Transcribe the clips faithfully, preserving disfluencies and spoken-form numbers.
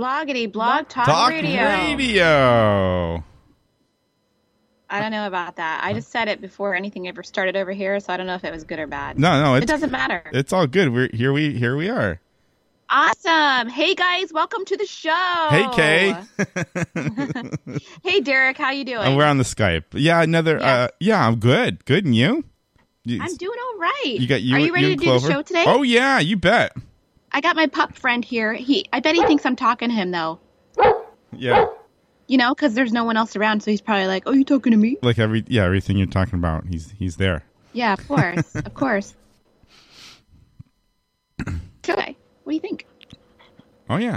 Bloggity blog talk, talk radio. radio. I don't know about that. I just said it before anything ever started over here, so I don't know if it was good or bad. No, no, it's, it doesn't matter. It's all good. We're here. We here we are. Awesome. Hey guys, welcome to the show. Hey Kay. Hey Derek, how you doing? Oh, we're on the Skype. Yeah, another. Yes. Uh, yeah, I'm good. Good, and you? you I'm doing all right. You got you. Are you ready you to do Clover? the show today? Oh yeah, you bet. I got my pup friend here. He, I bet he thinks I'm talking to him though. Yeah. You know, because there's no one else around, so he's probably like, "Oh, you talking to me?" Like every yeah, everything you're talking about, he's he's there. Yeah, of course, of course. Okay, what do you think? Oh yeah.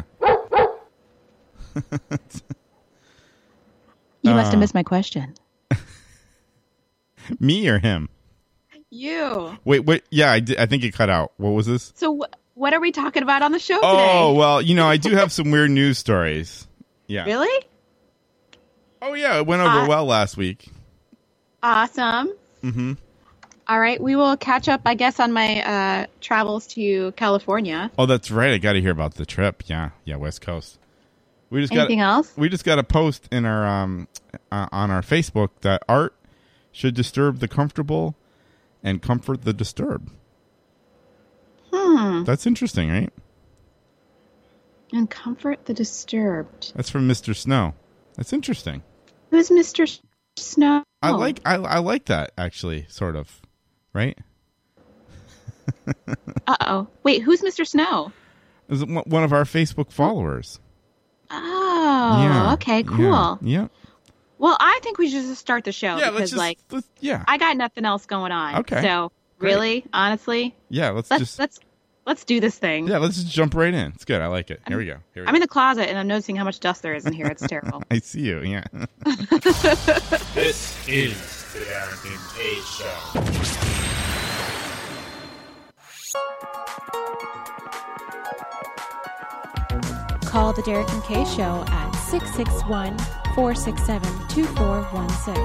You must have Uh, missed my question. Me or him? You. Wait, wait. Yeah, I, did, I think it cut out. What was this? So, wh- what are we talking about on the show Oh today? well, you know, I do have some weird news stories. Yeah. Really? Oh yeah, it went over Uh, well last week. Awesome. Mm-hmm. All right, we will catch up, I guess, on my uh, travels to California. Oh, that's right. I got to hear about the trip. Yeah, yeah, West Coast. We just Anything got, else? We just got a post in our um uh, on our Facebook that art should disturb the comfortable and comfort the disturbed. Hmm. That's interesting, right? And comfort the disturbed. That's from Mister Snow. That's interesting. Who's Mister Snow? I like I I like that actually, sort of, right? Uh oh. Wait, who's Mister Snow? Is it one of our Facebook followers? Oh, Yeah, okay, cool. Yeah. yeah. Well, I think we should just start the show Yeah, because, let's just, like, let's, yeah, I got nothing else going on. Okay, So, great. really, honestly, yeah. Let's, let's just let's let's do this thing. yeah, let's just jump right in. It's good. I like it. Here we go. Here we I'm in the closet and I'm noticing how much dust there is in here. It's terrible. I see you. Yeah. This is the Derek and Kay Show. Call the Derek and Kay Show at six six one, four six seven, two four one six.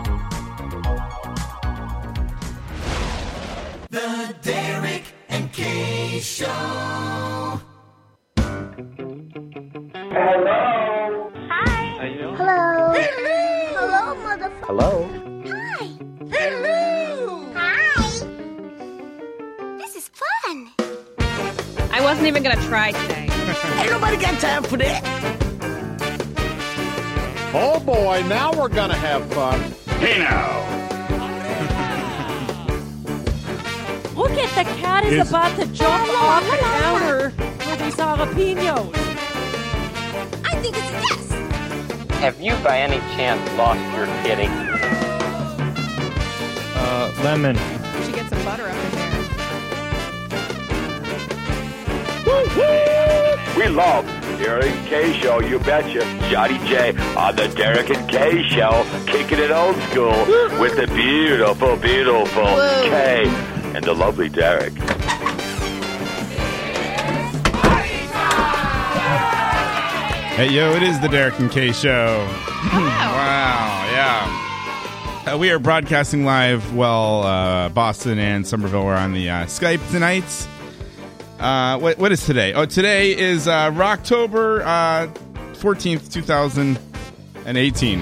The Derek and Kay Show. Hello. Hi. How you doing? Hello. Hello, motherfucker. Hello. Hi. Hello. Hi. This is fun. I wasn't even gonna try today. Ain't nobody got time for that. Oh boy, now we're gonna have fun. Hey now. Look at the cat is Is- about to jump off the counter with these jalapenos. I think it's a yes. Have you by any chance lost your kitty? Uh, lemon. We should get some butter up in there. We love the Derek and Kay Show, you betcha. Johnny J on the Derek and Kay Show, kicking it old school with the beautiful, beautiful Whoa. Kay and the lovely Derek. Hey, yo, it is the Derek and Kay Show. Wow, yeah. Uh, we are broadcasting live. Well, uh, Boston and Somerville are on the uh, Skype tonight. Uh, what, what is today? Oh, today is uh, Rocktober uh, fourteenth, two thousand eighteen.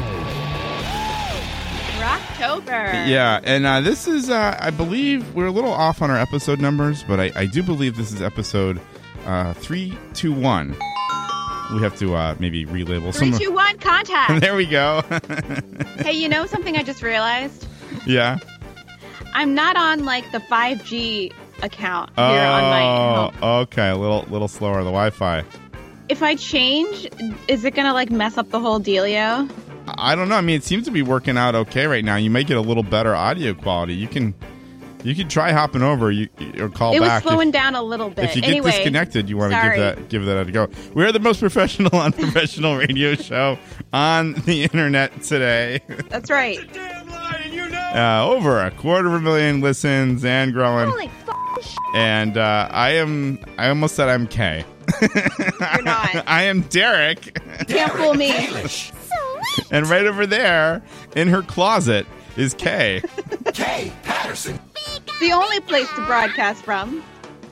Rocktober. Yeah, and uh, this is, uh, I believe, we're a little off on our episode numbers, but I, I do believe this is episode uh, three two one. We have to uh, maybe relabel Three, some. two, one, contact. There we go. Hey, you know something I just realized? Yeah. I'm not on like the five G account here on my home. Oh, okay. A little, little slower. The Wi-Fi. If I change, is it gonna like mess up the whole dealio? I don't know. I mean, it seems to be working out okay right now. You might get a little better audio quality. You can, you can try hopping over. You or call It was back. slowing if, down a little bit. If you anyway, get disconnected, you want to give sorry. that give that a go. We're the most professional, unprofessional radio show on the internet today. That's right. Uh, over a quarter of a million listens and growing. Holy f***ing shit. And uh, I am. I almost said I'm Kay. You're not. I am Derek. Can't fool me. And right over there in her closet is Kay. Kay Patterson. The only place to broadcast from.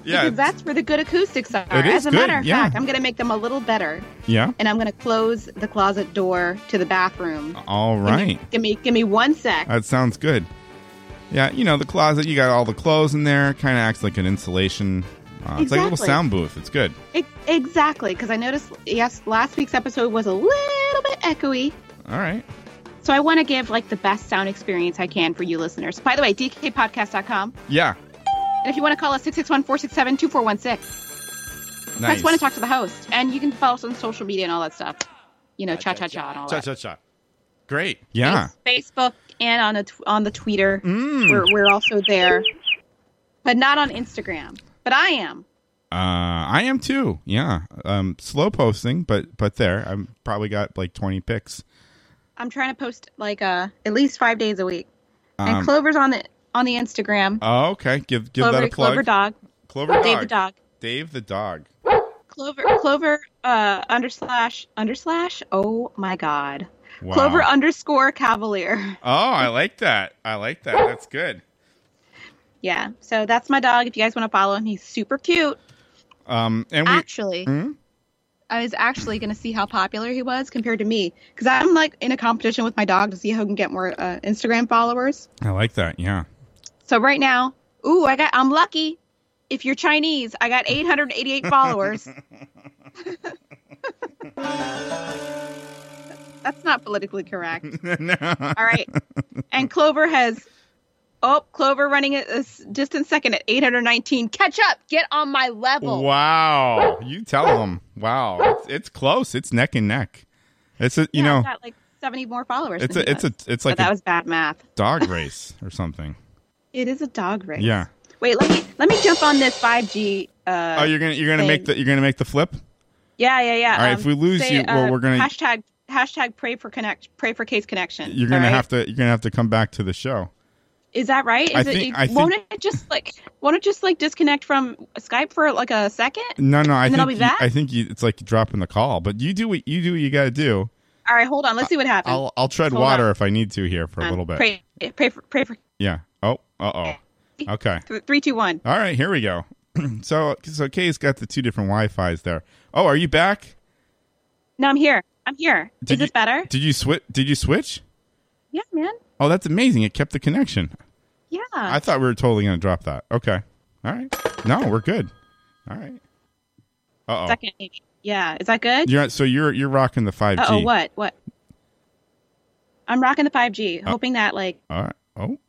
Yeah, because that's where the good acoustics are. It is As a good, matter of yeah. fact, I'm going to make them a little better. Yeah. And I'm going to close the closet door to the bathroom. All right. Give me, give me, give me one sec. That sounds good. Yeah, you know, the closet, you got all the clothes in there. Kind of acts like an insulation. Uh, it's like a little Exactly. sound booth. It's good. It, exactly, because I noticed, yes, last week's episode was a little bit echoey. All right. So I want to give like the best sound experience I can for you listeners. By the way, d k podcast dot com. Yeah. And if you want to call us, six six one, four six seven, two four one six. Nice. Press one to talk to the host. And you can follow us on social media and all that stuff. You know, cha-cha-cha and all Cha that. cha cha. Great. Yeah. Face- Facebook and on, a t- on the Twitter. Mm. We're, we're also there. But not on Instagram. But I am. Uh, I am too. Yeah. Um, slow posting, but but there. I've probably got like twenty pics. I'm trying to post like uh, at least five days a week. Um, And Clover's on the on the Instagram. Oh, okay. Give give Clover, that a plug. Clover Dog. Clover Dog. Dave the Dog. Dave the Dog. Clover Clover uh under slash under slash oh my god. Wow. Clover underscore Cavalier. Oh, I like that. I like that. That's good. Yeah. So that's my dog. If you guys want to follow him, he's super cute. Um, and we Actually, Hmm? I was actually going to see how popular he was compared to me, because I'm like in a competition with my dog to see who can get more uh, Instagram followers. I like that. Yeah. So right now, ooh, I got I'm lucky. If you're Chinese, I got eight hundred eighty-eight followers. That's not politically correct. No. All right. And Clover has, oh, Clover running a, a s- distant second at eight hundred nineteen. Catch up. Get on my level. Wow. You tell them. Wow. It's, it's close. It's neck and neck. It's a, you Yeah, know, I've got like seventy more followers. it's than a, he it's a, does. it's But like that a was bad math. dog race or something. It is a dog race. Yeah. Wait, let me let me jump on this five G. Uh, Oh, you're gonna you're gonna thing. make the you're gonna make the flip. Yeah, yeah, yeah. All right, Um, if we lose say, you, well, uh, we're gonna- hashtag hashtag pray for connect pray for case connection. You're gonna all right? have to you're gonna have to come back to the show. Is that right? Is I it, think- it- I won't it just like won't it just like disconnect from Skype for like a second? No, no, I And then I'll think be you, back? I think you, it's like dropping the call, but you do what you do what you got to do. All right, hold on. Let's see what happens. I'll I'll tread Hold water on. if I need to here for a Um, little bit. Pray, pray for pray for Yeah. Oh. Uh oh. Okay. th- three, two, one. All right. Here we go. so so Kay's got the two different Wi-Fi's there. Oh, are you back? No, I'm here. I'm here. Did Is this you- better? Did you switch? Did you switch? Yeah, man. Oh, that's amazing. It kept the connection. Yeah. I thought we were totally going to drop that. Okay. All right. No, we're good. All right. Uh oh. Second. Yeah. Is that good? You're so you're you're rocking the five G. Uh oh. What? What? I'm rocking the five G, Oh. hoping that like All right. Oh.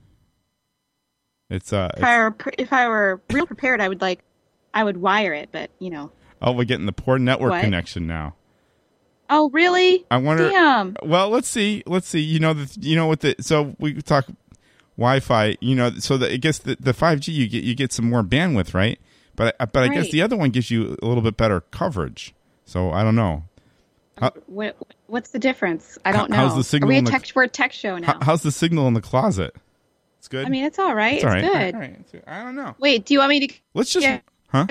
It's uh. if It's, I were pre- if I were real prepared, I would like I would wire it, but you know. oh, we're getting the poor network What? connection now. Oh, really? I wonder. Damn. Well, let's see. Let's see. You know the. You know what the. So we talk Wi-Fi. You know, so the, I guess the the five G you get you get some more bandwidth, right? But but I guess Right. the other one gives you a little bit better coverage. So I don't know. How, What what's the difference? I don't know. How's the signal Are we a in the- tech we're a tech show now? how- how's the signal in the closet? It's good. I mean, it's all right. it's It's, all right. good. All right. It's good. I don't know. Wait, do you want me to Let's just. Yeah. Huh?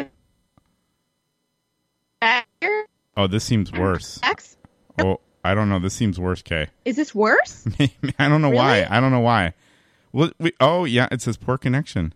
back here? Oh, this seems worse. X? Oh, I don't know. This seems worse, Kay. Is this worse? I don't know why. Really? I don't know why. Well, we, oh yeah, it says poor connection.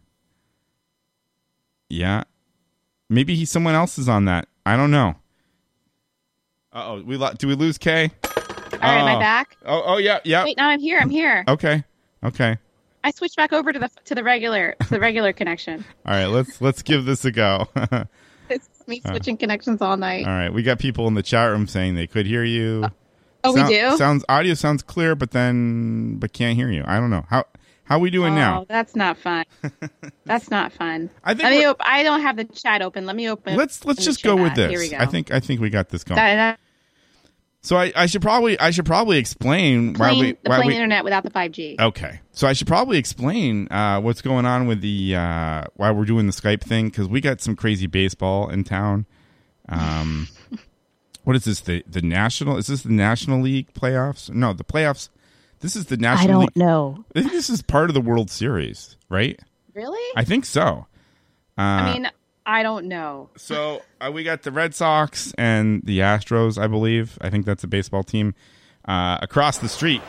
Yeah, maybe he someone else is on that. I don't know. Uh oh, we lo- do we lose Kay? All right, am I Oh. back? Oh oh yeah yeah. Wait, now I'm here. I'm here. Okay okay. I switched back over to the to the regular to the regular connection. All right, let's let's give this a go. All It's me switching connections all night. right, we got people in the chat room saying they could hear you. Oh, Sound- we do? Sounds audio sounds clear, but then but can't hear you. I don't know how how we doing Oh, now. that's not fun. That's not fun. I think Let me we're- op- I don't have the chat open. Let me open. Let's let's the just go with chat. this. Here we go. I think I think we got this going. that, that, So I, I should probably I should probably explain why plain, we the why plain we internet without the five G. okay. So I should probably explain uh, what's going on with the uh, why we're doing the Skype thing because we got some crazy baseball in town. Um, what is this? The the national is this the National League playoffs? No, the playoffs. This is the National I don't League. know. I think this is part of the World Series, right? Really? I think so. Uh, I mean, I don't know. So uh, we got the Red Sox and the Astros, I believe. I think that's a baseball team uh, across the street.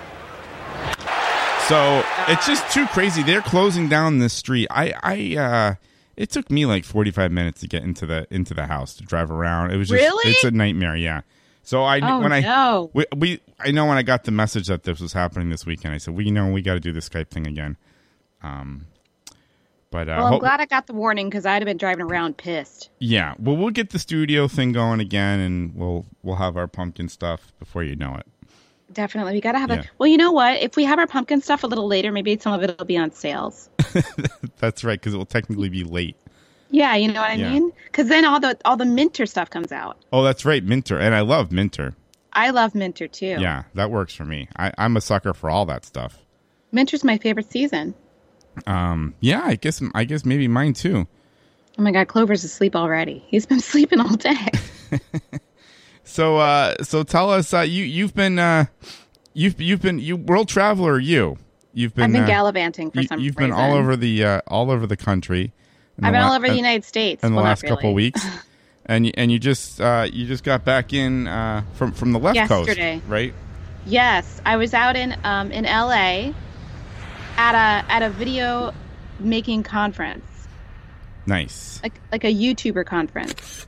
So it's just too crazy. They're closing down this street. I, I, uh, It took me like forty-five minutes to get into the into the house to drive around. It was just Really? it's a nightmare. Yeah. So I Oh, when I no. we, we I know when I got the message that this was happening this weekend, I said, "We know we got to do the Skype thing again." Um, but uh, Well, I'm hope- glad I got the warning because I'd have been driving around pissed. yeah. Well, we'll get the studio thing going again, and we'll we'll have our pumpkin stuff before you know it. Definitely. We got to have Yeah. a. Well, you know what? If we have our pumpkin stuff a little later, maybe some of it will be on sales. That's right, because it will technically be late. Yeah, you know what I Yeah. mean? Because then all the all the Minter stuff comes out. Oh, that's right, Minter, and I love Minter. I love Minter too. Yeah, that works for me. I, I'm a sucker for all that stuff. Minter's my favorite season. Um, yeah, I guess I guess maybe mine too. Oh my God, Clover's asleep already. He's been sleeping all day. So, uh, so tell us, uh, you you've been uh, you've you've been you world traveler. You you've been I've been uh, gallivanting for you, some You've reason. been all over the uh, all over the country. in I've the been la- all over the uh, United States. in the Well, not last couple really. weeks, and you, and you just uh, you just got back in uh, from from the left Yesterday. coast, right? Yes, I was out in um, in L A at a at a video making conference, Nice. like like a YouTuber conference,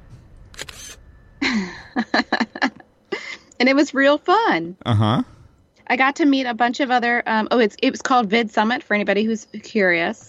and it was real fun. Uh huh. I got to meet a bunch of other. Um, oh, it's it was called Vid Summit for anybody who's curious.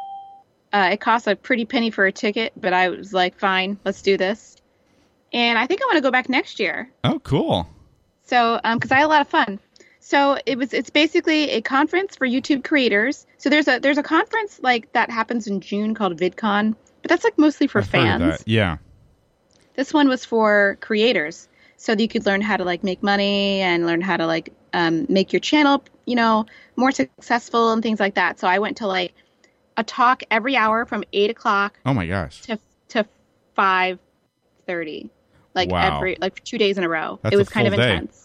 Uh, it costs a pretty penny for a ticket, but I was like, fine, let's do this. And I think I want to go back next year. Oh, cool. So, um, because I had a lot of fun. So it was. It's basically a conference for YouTube creators. So there's a there's a conference like that happens in June called VidCon, but that's like mostly for I've heard of fans. that. Yeah. This one was for creators, so that you could learn how to like make money and learn how to like um, make your channel, you know, more successful and things like that. So I went to like a talk every hour from eight o'clock Oh my gosh. to to five thirty, like Wow. every like two days in a row. That's it was a kind of full day. intense.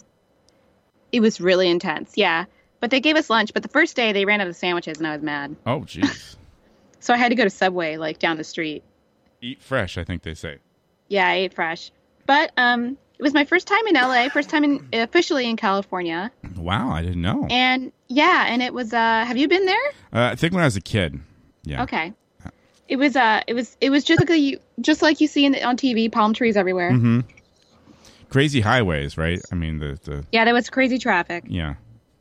It was really intense, yeah. But they gave us lunch. But the first day they ran out of sandwiches, and I was mad. Oh, jeez. So I had to go to Subway, like down the street. Eat fresh, I think they say. Yeah, I ate fresh. But um, it was my first time in L A, first time in, officially in California. Wow, I didn't know. And yeah, and it was. Uh, have you been there? Uh, I think when I was a kid. Yeah. Okay. It was. Uh, it was. It was just like a, just like you see in the, on T V, palm trees everywhere. Mm-hmm. Crazy highways, right? I mean, the the Yeah, there was crazy traffic. yeah.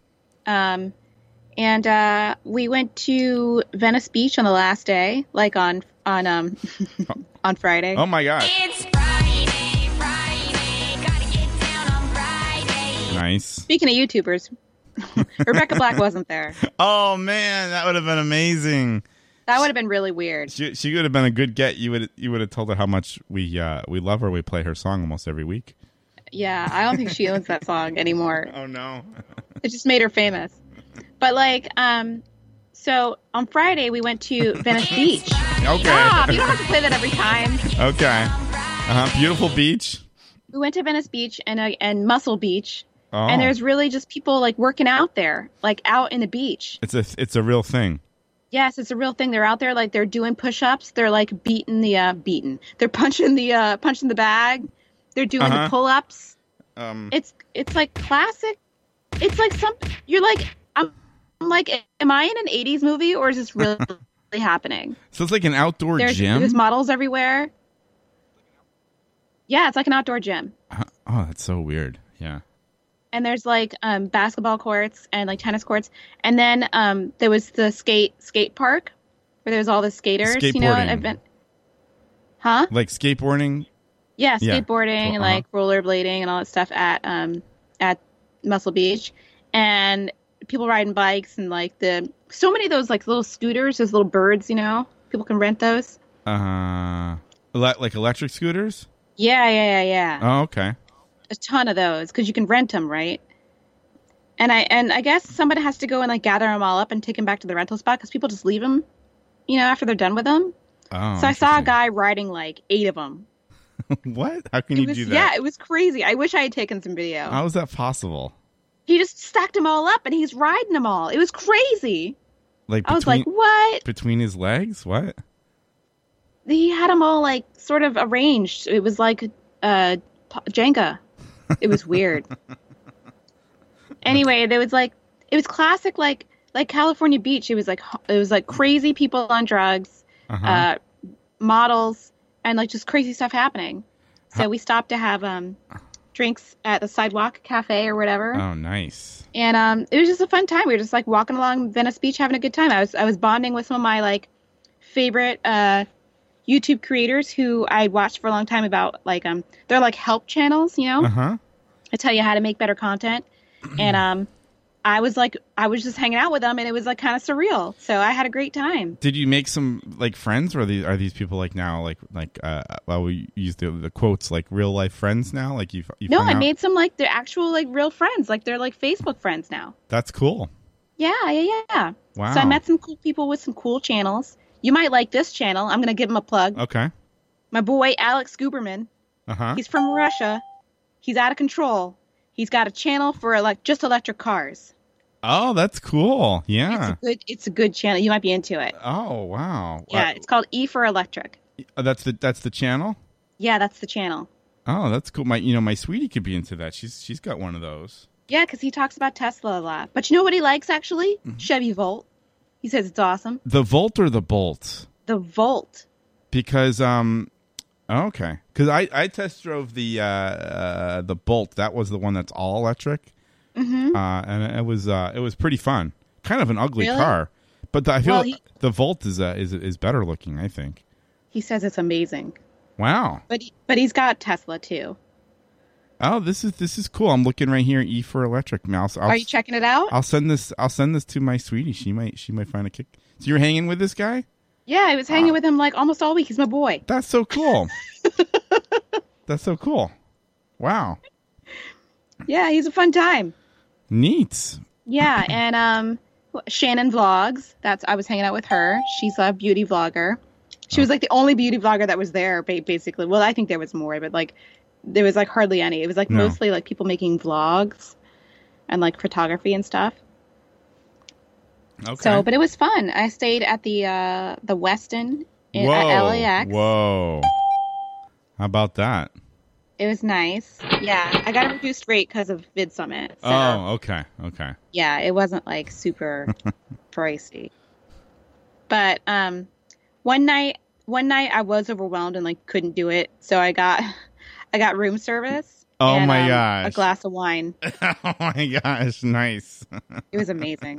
Um, and uh, we went to Venice Beach on the last day, like on on um on Friday. Oh my gosh. It's Friday, Friday, gotta get down on Friday. Nice. Speaking of YouTubers, Rebecca Black wasn't there. Oh man, that would have been amazing. That would have been really weird. She she would have been a good get. You would you would have told her how much we uh, we love her. We play her song almost every week. Yeah, I don't think she owns that song anymore. Oh no. It just made her famous. But like, um, so on Friday we went to Venice Beach. Okay. Stop! You don't have to play that every time. Okay. Uh huh. Beautiful beach. We went to Venice Beach and uh, and Muscle Beach, Oh. and there's really just people like working out there, like out in the beach. It's a it's a real thing. Yes, it's a real thing. They're out there, like they're doing push-ups. They're like beating the uh, beating. They're punching the uh, punching the bag. They're doing Uh-huh. the pull-ups. Um. It's it's like classic. It's like some. You're like I'm, I'm like, am I in an eighties movie or is this really happening? So it's like an outdoor There's, gym. there's models everywhere. Yeah, it's like an outdoor gym. Uh, oh, that's so weird. Yeah. And there's like um, basketball courts and like tennis courts, and then um, there was the skate skate park where there was all the skaters, you know. Skateboarding. I've been, huh? Like skateboarding. Yeah, Yeah. skateboarding and Uh-huh. like rollerblading and all that stuff at um at Muscle Beach, and people riding bikes and like the so many of those like little scooters, those little birds, you know. People can rent those. Uh, ele- like electric scooters. Yeah, yeah, yeah, yeah. Oh, okay. A ton of those because you can rent them, right? And I and I guess somebody has to go and like gather them all up and take them back to the rental spot because people just leave them, you know, after they're done with them. Oh. so I saw a interesting. guy riding like eight of them. What? How can It you was do that? yeah, it was crazy. I wish I had taken some video. How is that possible? He just stacked them all up and he's riding them all. It was crazy. Like I was like, between- what? Between his legs? What? He had them all like sort of arranged. It was like uh, Jenga. It was weird. Anyway, there was like it was classic like like California Beach. It was like it was like crazy people on drugs, Uh-huh. uh, models and like just crazy stuff happening. So we stopped to have um, drinks at the Sidewalk Cafe or whatever. Oh, nice. And um, it was just a fun time. We were just like walking along Venice Beach, having a good time. I was I was bonding with some of my like favorite uh, YouTube creators who I watched for a long time about like um they're like help channels, you know. Uh huh. I tell you how to make better content, and um, I was like I was just hanging out with them, and it was like kind of surreal. So I had a great time. Did you make some like friends, or are these are these people like now like like uh well we use the the quotes like real life friends now? Like you you No, I made some like they're actual like real friends. Like they're like Facebook friends now. That's cool. Yeah, yeah, yeah. Wow. So I met some cool people with some cool channels. You might like this channel. I'm gonna give him a plug. Okay. My boy Alex Guberman. Uh huh. He's from Russia. He's out of control. He's got a channel for like just electric cars. Oh, that's cool. It's Yeah. a good. It's a good channel. You might be into it. Oh, wow. Yeah, it's called E for Electric. Uh, that's the that's the channel. Yeah, that's the channel. Oh, that's cool. My you know my sweetie could be into that. She's she's got one of those. Yeah, because he talks about Tesla a lot. But you know what he likes actually? Mm-hmm. Chevy Volt. He says it's awesome. The Volt or the Bolt? The Volt. Because um, okay. Because I I test drove the uh, uh the Bolt. That was the one that's all electric. Mm-hmm. Uh, and it was uh it was pretty fun. Kind of an ugly Really? car, but the, I feel Well, he- the Volt is uh, is is better looking. I think. He says it's amazing. Wow. But he, but he's got Tesla too. Oh, this is this is cool. I'm looking right here. E for electric mouse. I'll, Are you checking it out? I'll send this. I'll send this to my sweetie. She might. She might find a kick. So you're hanging with this guy? Yeah, I was hanging with him like almost all week. He's my boy. That's so cool. That's so cool. Wow. Yeah, he's a fun time. Neat. Yeah, and um, Shannon Vlogs. That's I was hanging out with her. She's a beauty vlogger. She was like the only beauty vlogger that was there, ba- basically. Well, I think there was more, but like there was like hardly any. It was like No. mostly like people making vlogs and like photography and stuff. Okay. So, but it was fun. I stayed at the uh, the Westin in, Whoa. at L A X. Whoa. How about that? It was nice. Yeah, I got a reduced rate because of Vid Summit. So, Oh, okay. Okay. yeah, it wasn't like super pricey. But um, one night, one night I was overwhelmed and like couldn't do it, so I got, I got room service. Oh and, my um, gosh. A glass of wine. Oh my gosh, nice. It was amazing.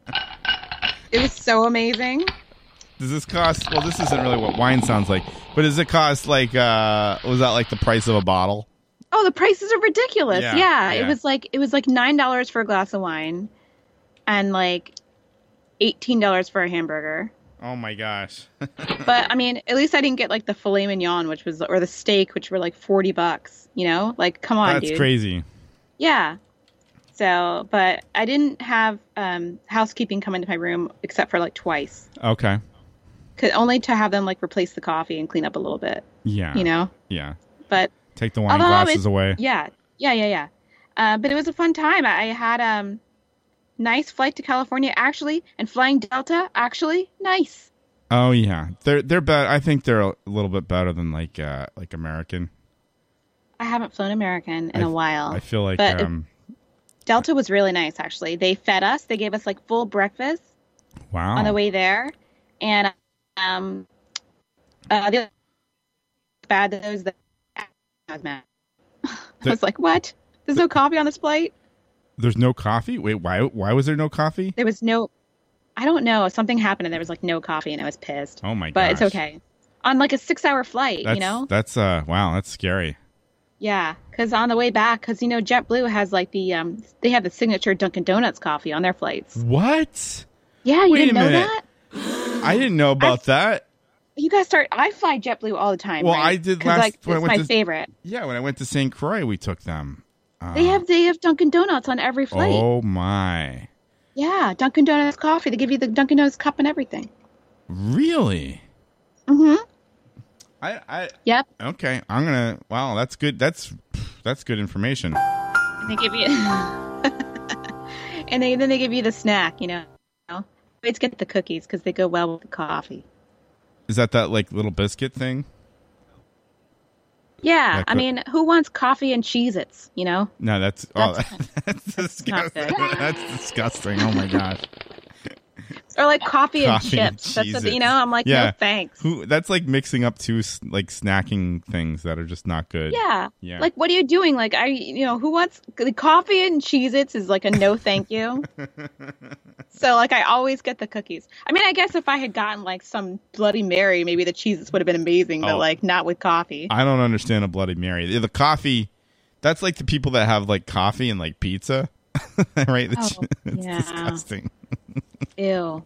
It was so amazing. Does this cost? Well, this isn't really what wine sounds like, but does it cost like? uh Was that like the price of a bottle? Oh, the prices are ridiculous. Yeah, Yeah, yeah. it was like it was like nine dollars for a glass of wine, and like eighteen dollars for a hamburger. Oh my gosh. But I mean, at least I didn't get like the filet mignon, which was or the steak, which were like forty bucks. You know, like come on, That's dude. crazy. Yeah. So, but I didn't have um, housekeeping come into my room except for like twice, Okay. cause only to have them like replace the coffee and clean up a little bit. Yeah. You know. Yeah. But Take the wine although glasses it- away. Yeah, yeah, yeah, yeah. Uh, but it was a fun time. I I had um nice flight to California actually, and flying Delta actually nice. Oh yeah, they're they're better. I think they're a little bit better than like uh like American. I haven't flown American in I a f- while. I feel like but um. Delta was really nice actually. They fed us. They gave us like full breakfast Wow. on the way there, and um, uh, the other bad those that I was mad. I The- was like, what? There's no coffee on this flight. There's no coffee. Wait, why? Why was there no coffee? There was no. I don't know. Something happened and there was like no coffee, and I was pissed. Oh my But gosh. it's okay. On like a six-hour flight, That's, you know. That's uh. Wow. That's scary. Yeah, because on the way back, because you know JetBlue has like the um, they have the signature Dunkin' Donuts coffee on their flights. What? Yeah, you Wait a didn't know minute. that? I didn't know about that. You guys start. I fly JetBlue all the time. Well, right? I did 'Cause, last- Like, when I it's went my to- favorite. Yeah, when I went to Saint Croix, we took them. Uh, They have they have Dunkin' Donuts on every flight. Oh my! Yeah, Dunkin' Donuts coffee. They give you the Dunkin' Donuts cup and everything. Really? Mm-hmm. I. I. Yep. Okay, I'm gonna. Wow, that's good. That's that's good information. And they give you, and they then they give you the snack. You know, always get the cookies because they go well with the coffee. Is that that like little biscuit thing? Yeah, That I cook- mean, who wants coffee and Cheez-Its, you know? No, that's oh, That's- that's not disgusting. good. That's disgusting. Oh my gosh. Or like coffee and Coffee and chips. That's what, Cheez-Its. you know, I'm like, Yeah. no thanks. Who? That's like mixing up two s- like snacking things that are just not good. Yeah. Yeah. Like, what are you doing? Like, I, you know, who wants the coffee and Cheez-Its is like a no thank you. So, like, I always get the cookies. I mean, I guess if I had gotten like some Bloody Mary, maybe the Cheez-Its would have been amazing, but Oh. like not with coffee. I don't understand a Bloody Mary. The coffee, that's like the people that have like coffee and like pizza, right? It's, Oh, it's yeah. disgusting. Ew.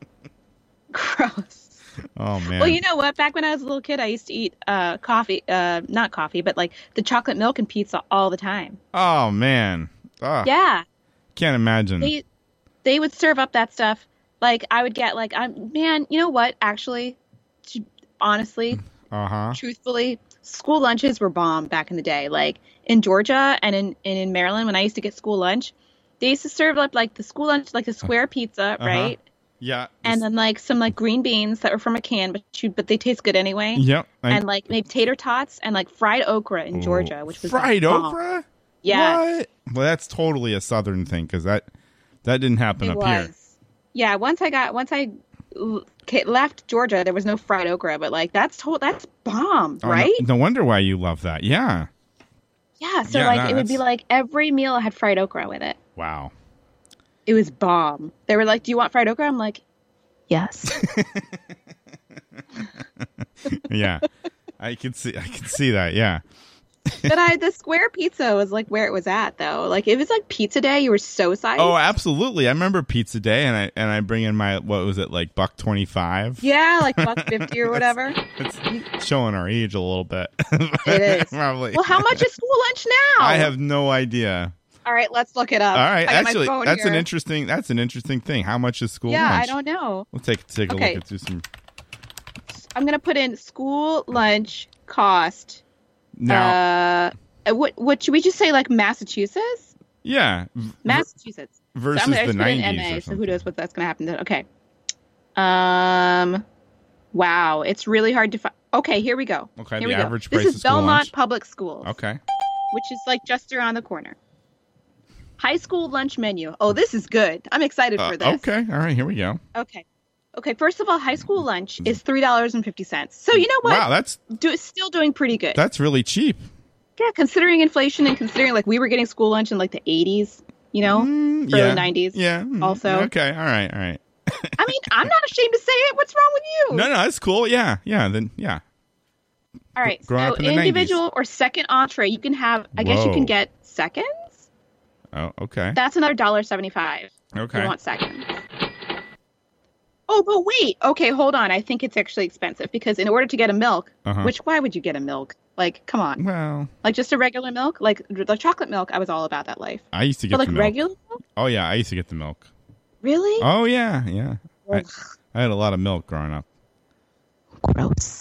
Gross. Oh man. Well, you know what? Back when I was a little kid, I used to eat uh, coffee, uh, not coffee, but like the chocolate milk and pizza all the time. Oh man. Oh, Yeah. Can't imagine. They they would serve up that stuff. Like I would get like I'm man, you know what? Actually, to, honestly, Uh huh. truthfully, school lunches were bomb back in the day. Like in Georgia and in and in Maryland, when I used to get school lunch, they used to serve up like the school lunch, like the square pizza, Uh-huh. right? Yeah. And then like some like green beans that were from a can, but you, but they taste good anyway. Yep. I- And like maybe tater tots and like fried okra in Georgia, which was fried bomb. okra. Yeah, What? Well, that's totally a southern thing because that that didn't happen it up was. here. Yeah, once I got once I l- ca- left Georgia, there was no fried okra, but like that's to- that's bomb, Oh, no- right? No, wonder why you love that. Yeah. Yeah, so Yeah, like no, it would be that's- like every meal had fried okra with it. Wow. It was bomb. They were like, "Do you want fried okra?" I'm like, "Yes." Yeah. I can see. I can see that. Yeah. But I the square pizza was like where it was at though. Like it was like pizza day. You were so psyched. Oh, absolutely. I remember Pizza Day, and I and I bring in my what was it like buck twenty five. Yeah, like buck fifty or whatever. It's showing our age a little bit. It is. Probably. Well, how much is school lunch now? I have no idea. All right, let's look it up. All right, I got my actually, phone that's an here. interesting. That's an interesting thing. How much is school Yeah, lunch? I don't know. We'll take take a Okay. look at do some I'm gonna put in school lunch cost. now. Uh, what what should we just say like Massachusetts? yeah, v- Massachusetts. versus so I'm gonna the just put in nineties M A. or So something. who knows what that's gonna happen to? Okay. Um. Wow, it's really hard to find. Okay, here we go. Okay, here the we average go. price This of is school Belmont lunch. Public Schools, Okay. which is like just around the corner. High school lunch menu. Oh, this is good. I'm excited Uh, for this. okay. All right. Here we go. Okay. Okay. First of all, high school lunch is three dollars and fifty cents. So you know what? Wow, that's Do, still doing pretty good. that's really cheap. Yeah, considering inflation and considering like we were getting school lunch in like the eighties, you know, Mm, early yeah. nineties. Yeah. mm, Also. Okay. All right. All right. I mean, I'm not ashamed to say it. What's wrong with you? No, no, that's cool. Yeah. Yeah. Then yeah. All right. growing So up in the individual or second entree, you can have. I guess you Whoa. can get seconds. Oh, okay. That's another dollar seventy-five. If Okay. you want seconds. Oh, but wait. Okay, hold on. I think it's actually expensive because in order to get a milk, Uh-huh. which why would you get a milk? Like, come on. Well, Like just a regular milk, like the chocolate milk. I was all about that life. I used to get But like the milk. regular milk, Oh yeah, I used to get the milk. really? Oh yeah, yeah. I, Ugh. I had a lot of milk growing up. Gross.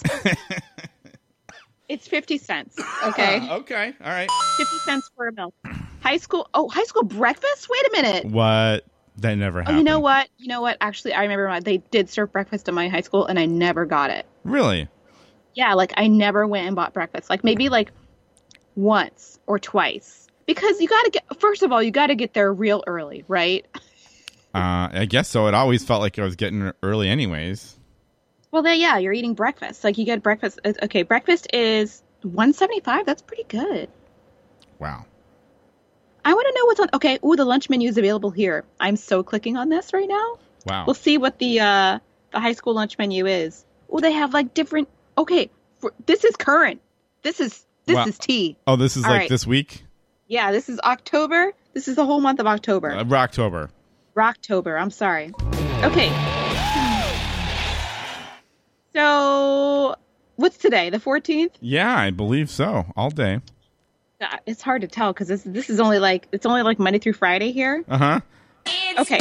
It's fifty cents. Okay, Okay. All right. fifty cents for a milk. High school. Oh, high school breakfast. Wait a minute. What? That never Oh, happened. you know what? You know what? Actually, I remember my, they did serve breakfast at my high school, and I never got it. Really? Yeah, like I never went and bought breakfast. Like maybe like once or twice. Because you got to get, first of all, you got to get there real early, right? Uh, I guess so. It always felt like I was getting early, anyways. Well, then, yeah, you're eating breakfast. Like you get breakfast. uh, Okay, breakfast is one seventy-five. That's pretty good. Wow. I want to know what's on. Okay, ooh, the lunch menu is available here. I'm so clicking on this right now. Wow. We'll see what the uh, the high school lunch menu is. Oh, they have like different. Okay, for, this is current. This is this Wow. is tea. Oh, this is All like right. this week. Yeah, this is October. This is the whole month of October. Uh, Rocktober. Rocktober. I'm sorry. Okay. So, what's today? The fourteenth? Yeah, I believe so. All day. Uh, It's hard to tell because this this is only like it's only like Monday through Friday here. Uh huh. Okay.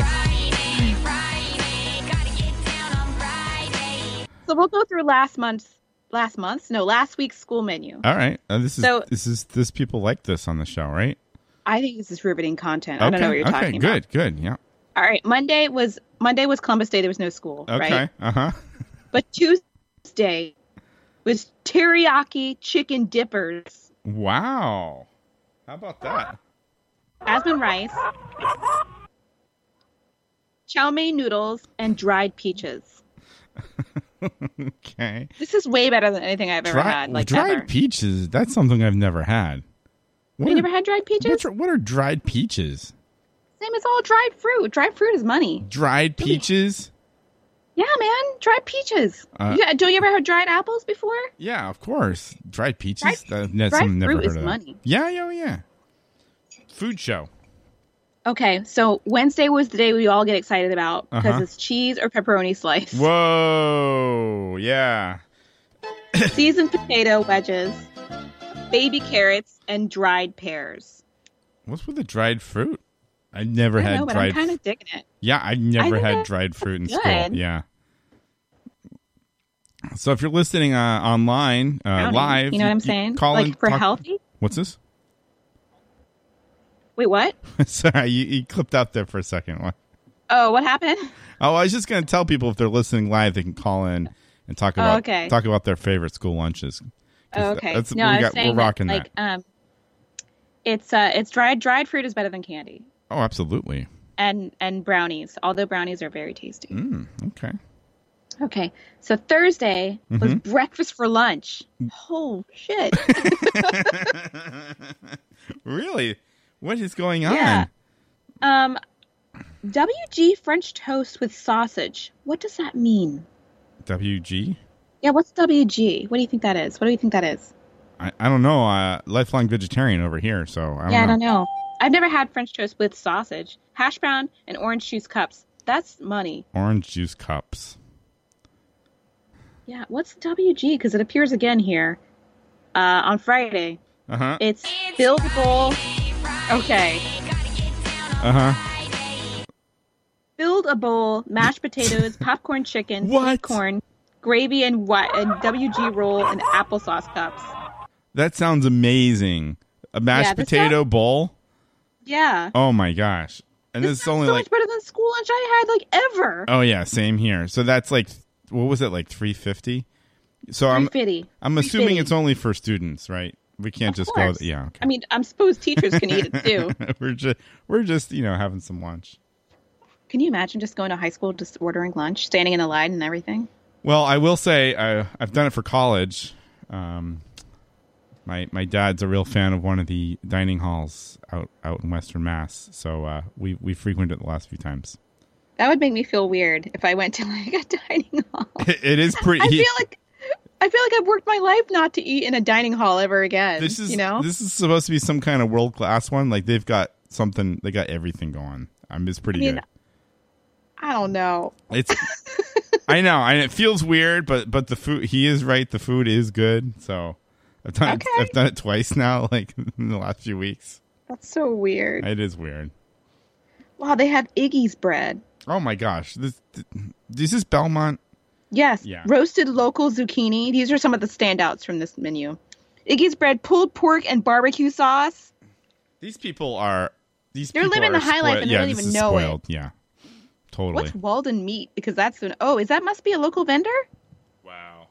So we'll go through last month's last month's no last week's school menu. All right. Uh, this is So- this is this people like this on the show, right? I think this is riveting content. Okay. I don't know what you're okay. talking Good. about. Good. Yeah. All right. Monday was Monday was Columbus Day. There was no school. Okay. Right. Uh huh. But Tuesday was teriyaki chicken dippers, Wow. How about that? jasmine rice, chow mein noodles, and dried peaches. Okay. This is way better than anything I've ever Dry- had. Like dried ever. peaches. That's something I've never had. What You are, never had dried peaches? what are, what are dried peaches? Same as all dried fruit. Dried fruit is money. Dried peaches? Yeah, man. Dried peaches. Uh, you, don't you ever have dried apples before? Yeah, of course. Dried peaches. Dried- That- that's dried something I've never fruit heard is of that. money. Yeah, yeah, yeah. Food show. Okay, so Wednesday was the day we all get excited about because Uh-huh. it's cheese or pepperoni slice. Whoa, yeah. Seasoned potato wedges, baby carrots, and dried pears. What's with the dried fruit? I've never I don't had know, but dried. I'm kind of digging it. Yeah, I never think had that- dried fruit in that's school. good. Yeah. So if you're listening uh, online, uh, Brownie, live, you know what I'm saying? Call Like in, for talk- healthy? What's this? Wait, what? Sorry, you, you clipped out there for a second. What? Oh, what happened? Oh, I was just going to tell people if they're listening live, they can call in and talk Oh, about okay. talk about their favorite school lunches. 'Cause Oh, okay. That's, no, we I was got, saying we're rocking that, that. like, um, it's uh, it's dried dried fruit is better than candy, Oh, absolutely. and and brownies. Although brownies are very tasty. Mm, okay. Okay, so Thursday was Mhm. breakfast for lunch. Oh shit! Really? What is going on? Yeah. Um, W G French toast with sausage. What does that mean? W G? Yeah, what's W G? What do you think that is? What do you think that is? I, I don't know. Uh, lifelong vegetarian over here, so I don't yeah, know. I don't know. I've never had French toast with sausage, hash brown, and orange juice cups. That's money. Orange juice cups. Yeah, what's W G? Because it appears again here uh, on Friday. Uh huh. It's buildable. Okay. Uh huh. Build a bowl, mashed potatoes, popcorn chicken, What? sweet corn, gravy, and what? And W G roll and applesauce cups. That sounds amazing. A mashed Yeah, this potato bowl. Yeah. Oh my gosh! And this, This is sounds only so like. much better than school lunch I had like ever. Oh yeah, same here. So that's like, what was it like three fifty? So I'm three fifty. I'm assuming three fifty. it's only for students, right? We can't Of just course. go. Yeah. Okay. I mean, I'm supposed teachers can eat it too. we're just we're just you know having some lunch. Can you imagine just going to high school, just ordering lunch, standing in a line and everything? Well, I will say I, I've done it for college. Um, my my dad's a real fan of one of the dining halls out out in Western Mass, so uh, we we frequented it the last few times. That would make me feel weird if I went to like a dining hall. It, it is pretty. I feel like I feel like I've worked my life not to eat in a dining hall ever again. this is you know. this is supposed to be some kind of world class one. Like they've got something. They got everything going. I mean, it's pretty I mean, good. I don't know. It's. I know, and it feels weird, but but the food. He is right. The food is good. So I've done Okay. it. I've done it twice now. Like in the last few weeks. That's so weird. It is weird. Wow, they have Iggy's bread. Oh my gosh! This this is Belmont. Yes, Yeah. roasted local zucchini. These are some of the standouts from this menu. Iggy's bread, pulled pork, and barbecue sauce. These people are. These They're people living are the high life spoiled. and they yeah, don't this even is know it. spoiled. Yeah, totally. What's Walden meat? Because that's an oh, is that must be a local vendor? Wow!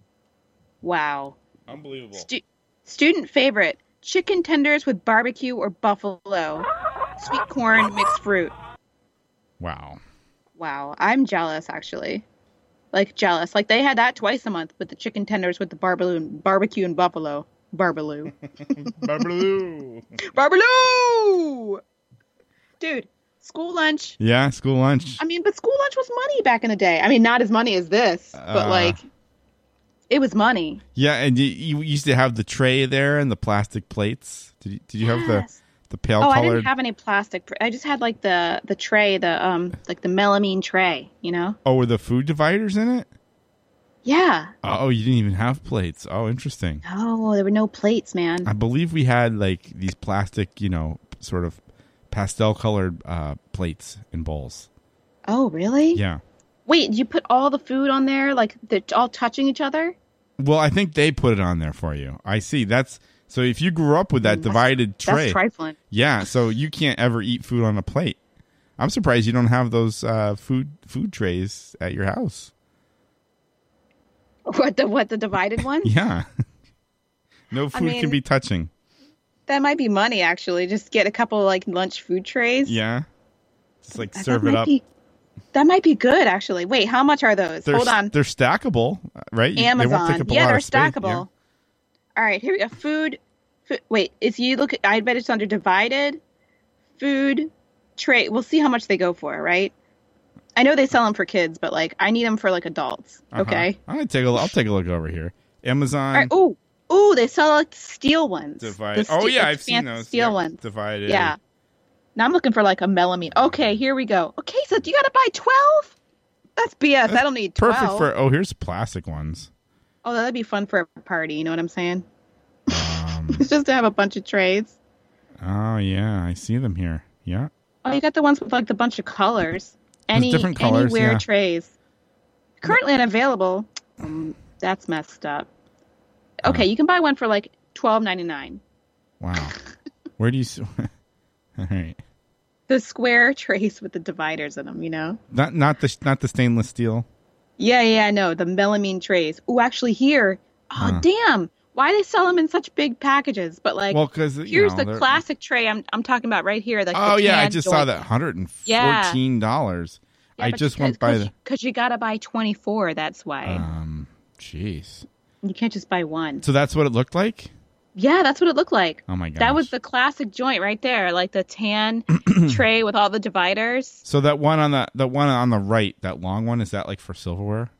Wow. Unbelievable. Stu- student favorite: chicken tenders with barbecue or buffalo, sweet corn, mixed fruit. Wow! Wow, I'm jealous actually. Like jealous. Like they had that twice a month with the chicken tenders with the barbaloo, barbecue and buffalo. Barbaloo. Barbaloo. Barbaloo! Dude, school lunch. Yeah, school lunch. I mean, but school lunch was money back in the day. I mean, not as money as this, but Uh. like, it was money. Yeah, and you, you used to have the tray there and the plastic plates. Did you, did you have the Yes. the pale Oh, I colored? didn't have any plastic. pr- I just had like the the tray, the um, like the melamine tray. You know? Oh, were the food dividers in it? Yeah. Oh, you didn't even have plates. Oh, interesting. Oh, there were no plates, man. I believe we had like these plastic, you know, sort of pastel colored uh, plates and bowls. Oh, really? Yeah. Wait, you put all the food on there, like they're all touching each other? Well, I think they put it on there for you. I see. That's so. If you grew up with that divided tray, That's trifling. yeah. So you can't ever eat food on a plate. I'm surprised you don't have those uh, food food trays at your house. What the what the divided one? Yeah. No food mean- can be touching. That might be money, actually. Just get a couple like lunch food trays. Yeah. Just like That serve might it up. be- That might be good, actually. Wait, how much are those? They're, Hold on. They're stackable, right? You- Amazon. They won't take up a Yeah, lot they're of space. stackable. Yeah. All right, here we go. Food, food. Wait, if you look at, I bet it's under divided food tray. We'll see how much they go for, right? I know they sell them for kids, but like I need them for like adults. Uh-huh. Okay. I'm gonna take a. I'll take a look over here. Amazon. All right. Ooh, ooh, they sell like steel ones. Divided. The Oh ste- yeah, like I've seen fancy those. steel Yeah, ones. Divided. Yeah. Now I'm looking for like a melamine. Okay, here we go. Okay, so you got to buy twelve? That's B S. I don't need twelve. Perfect for. Oh, here's plastic ones. Oh, that'd be fun for a party. You know what I'm saying? Um, It's just to have a bunch of trays. oh yeah, I see them here. Yeah. Oh, you got the ones with like the bunch of colors. Any different colors, anywhere yeah. trays. Currently unavailable. Um, that's messed up. Okay, you can buy one for like twelve ninety-nine. Wow. Where do you? s- All right. The square trays with the dividers in them, you know? Not not the not the stainless steel. Yeah, yeah, I know. The melamine trays. Oh, actually here. Oh, Huh. damn. Why they sell them in such big packages? But like, Well, because here's know, the they're- classic tray I'm I'm talking about right here. Like Oh the yeah, I tan just joint. saw that one hundred and fourteen dollars. Yeah, I but just because- went by cause, the. Because you got to buy twenty-four. That's why. Um, jeez. You can't just buy one. So that's what it looked like. Yeah, that's what it looked like. Oh my gosh. That was the classic joint right there, like the tan tray with all the dividers. So that one on the the one on the right, that long one, is that like for silverware?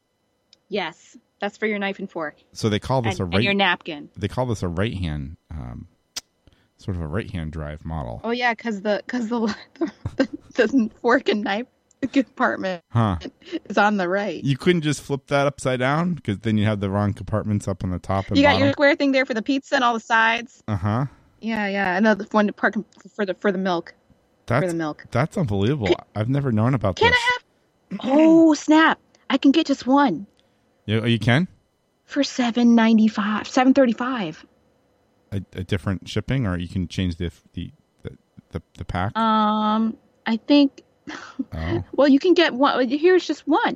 Yes, that's for your knife and fork. So they call this and, a and right. your napkin. They call this a right hand, um, sort of a right hand drive model. Oh yeah, because the because the, the the fork and knife compartment Huh? is on the right. You couldn't just flip that upside down because then you have the wrong compartments up on the top and You got bottom. your square thing there for the pizza and all the sides. Uh huh. Yeah, yeah. And the one part for the for the milk. That's for the milk. that's unbelievable. I've never known about Can this. I have? Oh snap! I can get just one You, you can for seven ninety five, seven thirty five. a, a different shipping, or you can change the the the, the, the pack. Um, I think. Oh. Well, you can get one. Here's just one.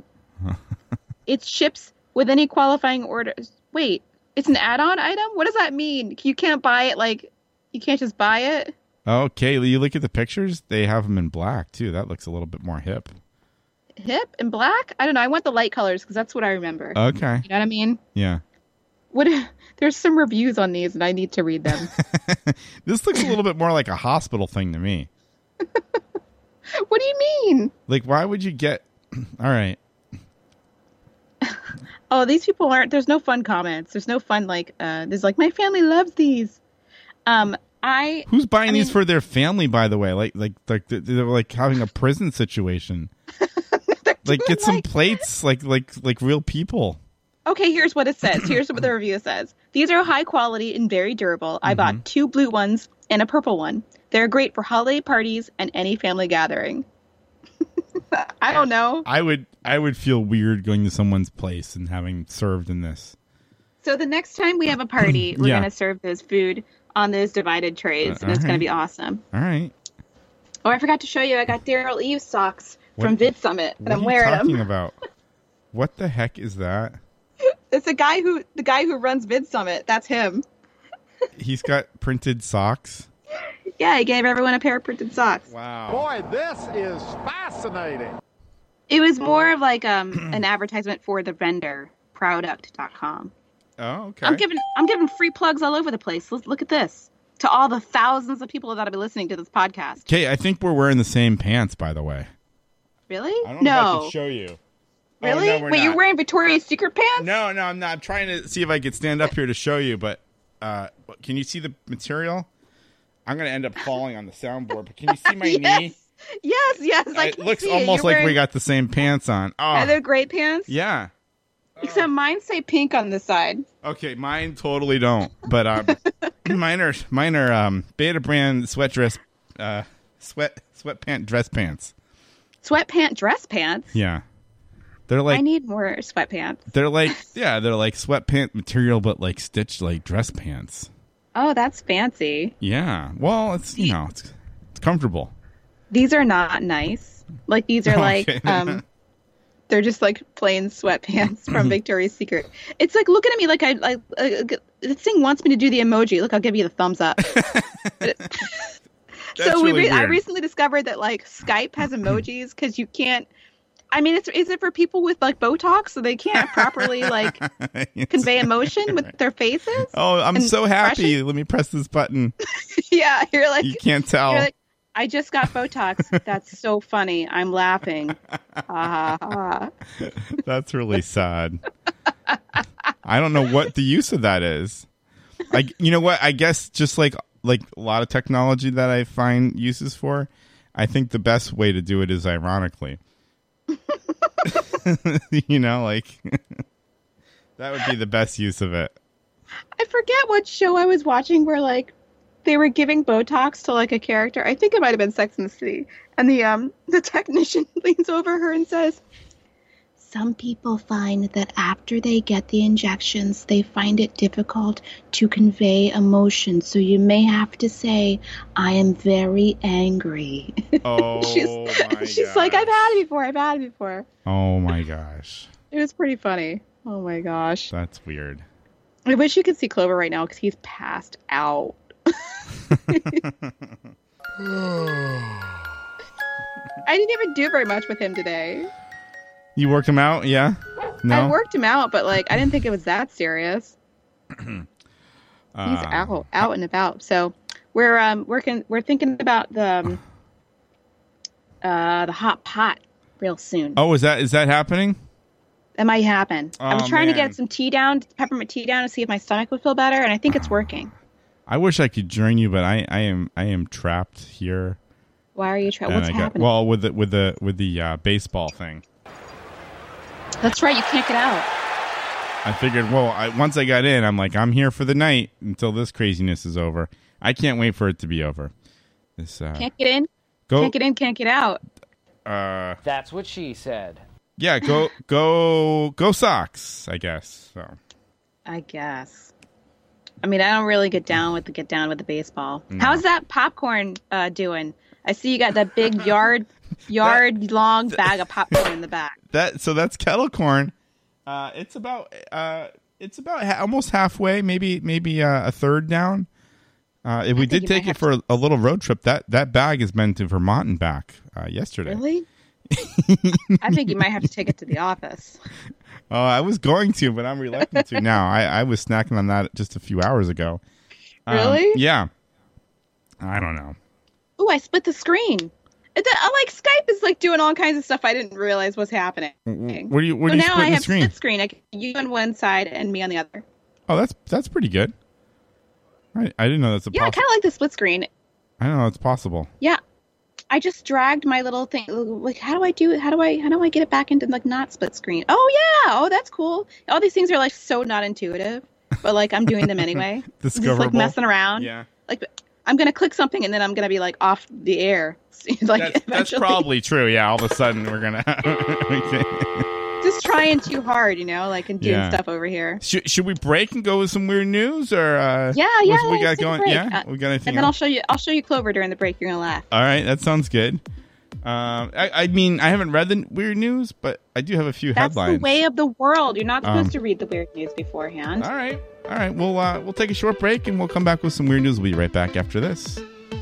It ships with any qualifying orders. Wait, it's an add-on item? What does that mean? You can't buy it like you can't just buy it? Okay, you look at the pictures. They have them in black too. That looks a little bit more hip. Hip and black? I don't know. I want the light colors because that's what I remember. Okay. You know what I mean? Yeah. What? There's some reviews on these, and I need to read them. This looks a little bit more like a hospital thing to me. What do you mean? Like, why would you get? All right. Oh, these people aren't. There's no fun comments. There's no fun like. Uh, there's like my family loves these. Um, I. Who's buying I these mean- for their family? By the way, like, like, like they're they're like having a prison situation. Like, get some plates, like, like, like real people. Okay, here's what it says. Here's what the review says. These are high quality and very durable. I Mm-hmm. bought two blue ones and a purple one. They're great for holiday parties and any family gathering. I don't know. I would, I would feel weird going to someone's place and having served in this. So the next time we have a party, we're Yeah. going to serve this food on those divided trays, and Uh, it's going alright. to be awesome. All right. Oh, I forgot to show you. I got Daryl Eve socks What- from Vid Summit, and What I'm are you wearing talking them. about? What the heck is that? It's the guy who the guy who runs Vid Summit. That's him. He's got printed socks. Yeah, he gave everyone a pair of printed socks. Wow. Boy, this is fascinating. It was more of like um an advertisement for the vendor, Prouduct dot com. Oh, okay. I'm giving I'm giving free plugs all over the place. Look, look at this. To all the thousands of people that'll be listening to this podcast. Okay, I think we're wearing the same pants, by the way. Really? I don't know if I no. can show you. Really? Oh, no, we're Wait, not. you're wearing Victoria's Secret pants? No, no, I'm not. I'm trying to see if I could stand up here to show you, but uh, can you see the material? I'm going to end up falling on the soundboard, but can you see my yes. knee? Yes, yes. I It can looks see almost You're like wearing... we got the same pants on. Oh, Are they great pants? yeah. Except mine say pink on the side. Okay, mine totally don't, but um, mine are mine are um, Beta brand sweat dress, uh, sweat sweatpant dress pants. Sweatpant dress pants? Yeah, they're like I need more sweatpants. they're like yeah they're like sweatpant material, but like stitched like dress pants. Oh, that's fancy. Yeah, well, it's you know it's it's comfortable. These are not nice. Like these are like Okay. um they're just like plain sweatpants from Victoria's Secret. It's like looking at me like I like uh, this thing wants me to do the emoji. Look, I'll give you the thumbs up. But it- That's so we really re- I weird. recently discovered that like Skype has emojis because you can't. I mean, it's is it for people with like Botox so they can't properly like convey emotion with their faces? Oh, I'm and so happy. expression? Let me press this button. Yeah, you're like You can't tell. You're like, I just got Botox. That's so funny. I'm laughing. Ha ha ha. That's really sad. I don't know what the use of that is. Like, you know what? I guess just like like a lot of technology that I find uses for, I think the best way to do it is ironically. You know, like that would be the best use of it. I forget what show I was watching where like they were giving Botox to like a character. I think it might have been Sex and the City. And the um the technician leans over her and says, "Some people find that after they get the injections, they find it difficult to convey emotion. So you may have to say, I am very angry." Oh, she's my she's gosh. like, "I've had it before. I've had it before." Oh my gosh. It was pretty funny. Oh my gosh. That's weird. I wish you could see Clover right now because he's passed out. I didn't even do very much with him today. You worked him out? Yeah? No? I worked him out, but like I didn't think it was that serious. Uh, He's out, out and about. So we're um working. We're thinking about the um, uh the hot pot real soon. Oh, is that is that happening? That might happen. I was Oh, trying man. to get some tea down, peppermint tea down, to see if my stomach would feel better, and I think it's working. I wish I could join you, but I, I am I am trapped here. Why are you trying? And What's I got- happening? well, with the with the with the uh, baseball thing. That's right. You can't get out. I figured, well, I, once I got in, I'm like, I'm here for the night until this craziness is over. I can't wait for it to be over. This uh, Can't get in. go. Can't get in. Can't get out. Uh, That's what she said. yeah, go go go Sox, I guess. So I guess. I mean, I don't really get down with the get down with the baseball. No. How's that popcorn uh, doing? I see you got that big yard yard long bag of popcorn in the back. that so that's kettle corn. Uh, it's about uh, it's about ha- almost halfway, maybe maybe uh, a third down. Uh, if we think did you take might it for a, a little road trip, that that bag has been to Vermont and back uh, yesterday. Really? I think you might have to take it to the office. Oh, I was going to, but I'm reluctant to now. I, I was snacking on that just a few hours ago. Um, Really? Yeah. I don't know. Ooh, I split the screen. It, I like Skype is like doing all kinds of stuff I didn't realize was happening. Where do you where so do you now split I the have screen? split screen. I can, you on one side and me on the other. Oh, that's that's pretty good. I I didn't know that's a Yeah, I possible. kind of like the split screen. I don't know it's possible. Yeah, I just dragged my little thing. Like, how do I do it? How do I how do I get it back into like not split screen? Oh yeah, oh that's cool. All these things are like so not intuitive, but like I'm doing them anyway. Just like Discoverable. messing around. Yeah. Like I'm gonna click something and then I'm gonna be like off the air. like That's, that's eventually. probably true. Yeah, all of a sudden we're gonna. Okay. Just trying too hard, you know, like and doing Yeah. stuff over here. Should, should we break and go with some weird news or? Uh, Yeah, yeah. what we let's got take a going? break. Yeah, Uh, we got anything? And then I'll else? show you. I'll show you Clover during the break. You're gonna laugh. All right, that sounds good. Um, I, I mean, I haven't read the weird news, but I do have a few That's headlines. the way of the world. You're not supposed Um, to read the weird news beforehand. All right, all right. We'll uh, we'll take a short break and we'll come back with some weird news. We'll be right back after this.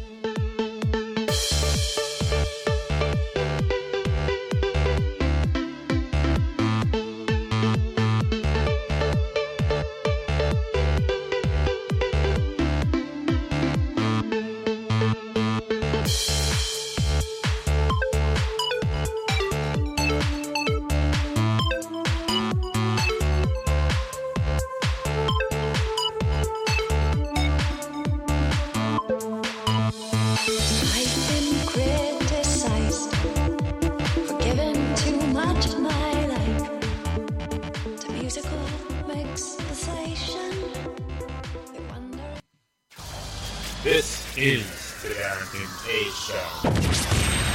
I've been criticized for giving too much of my life to musical mixation. They wonder. This is the Darrington K Show.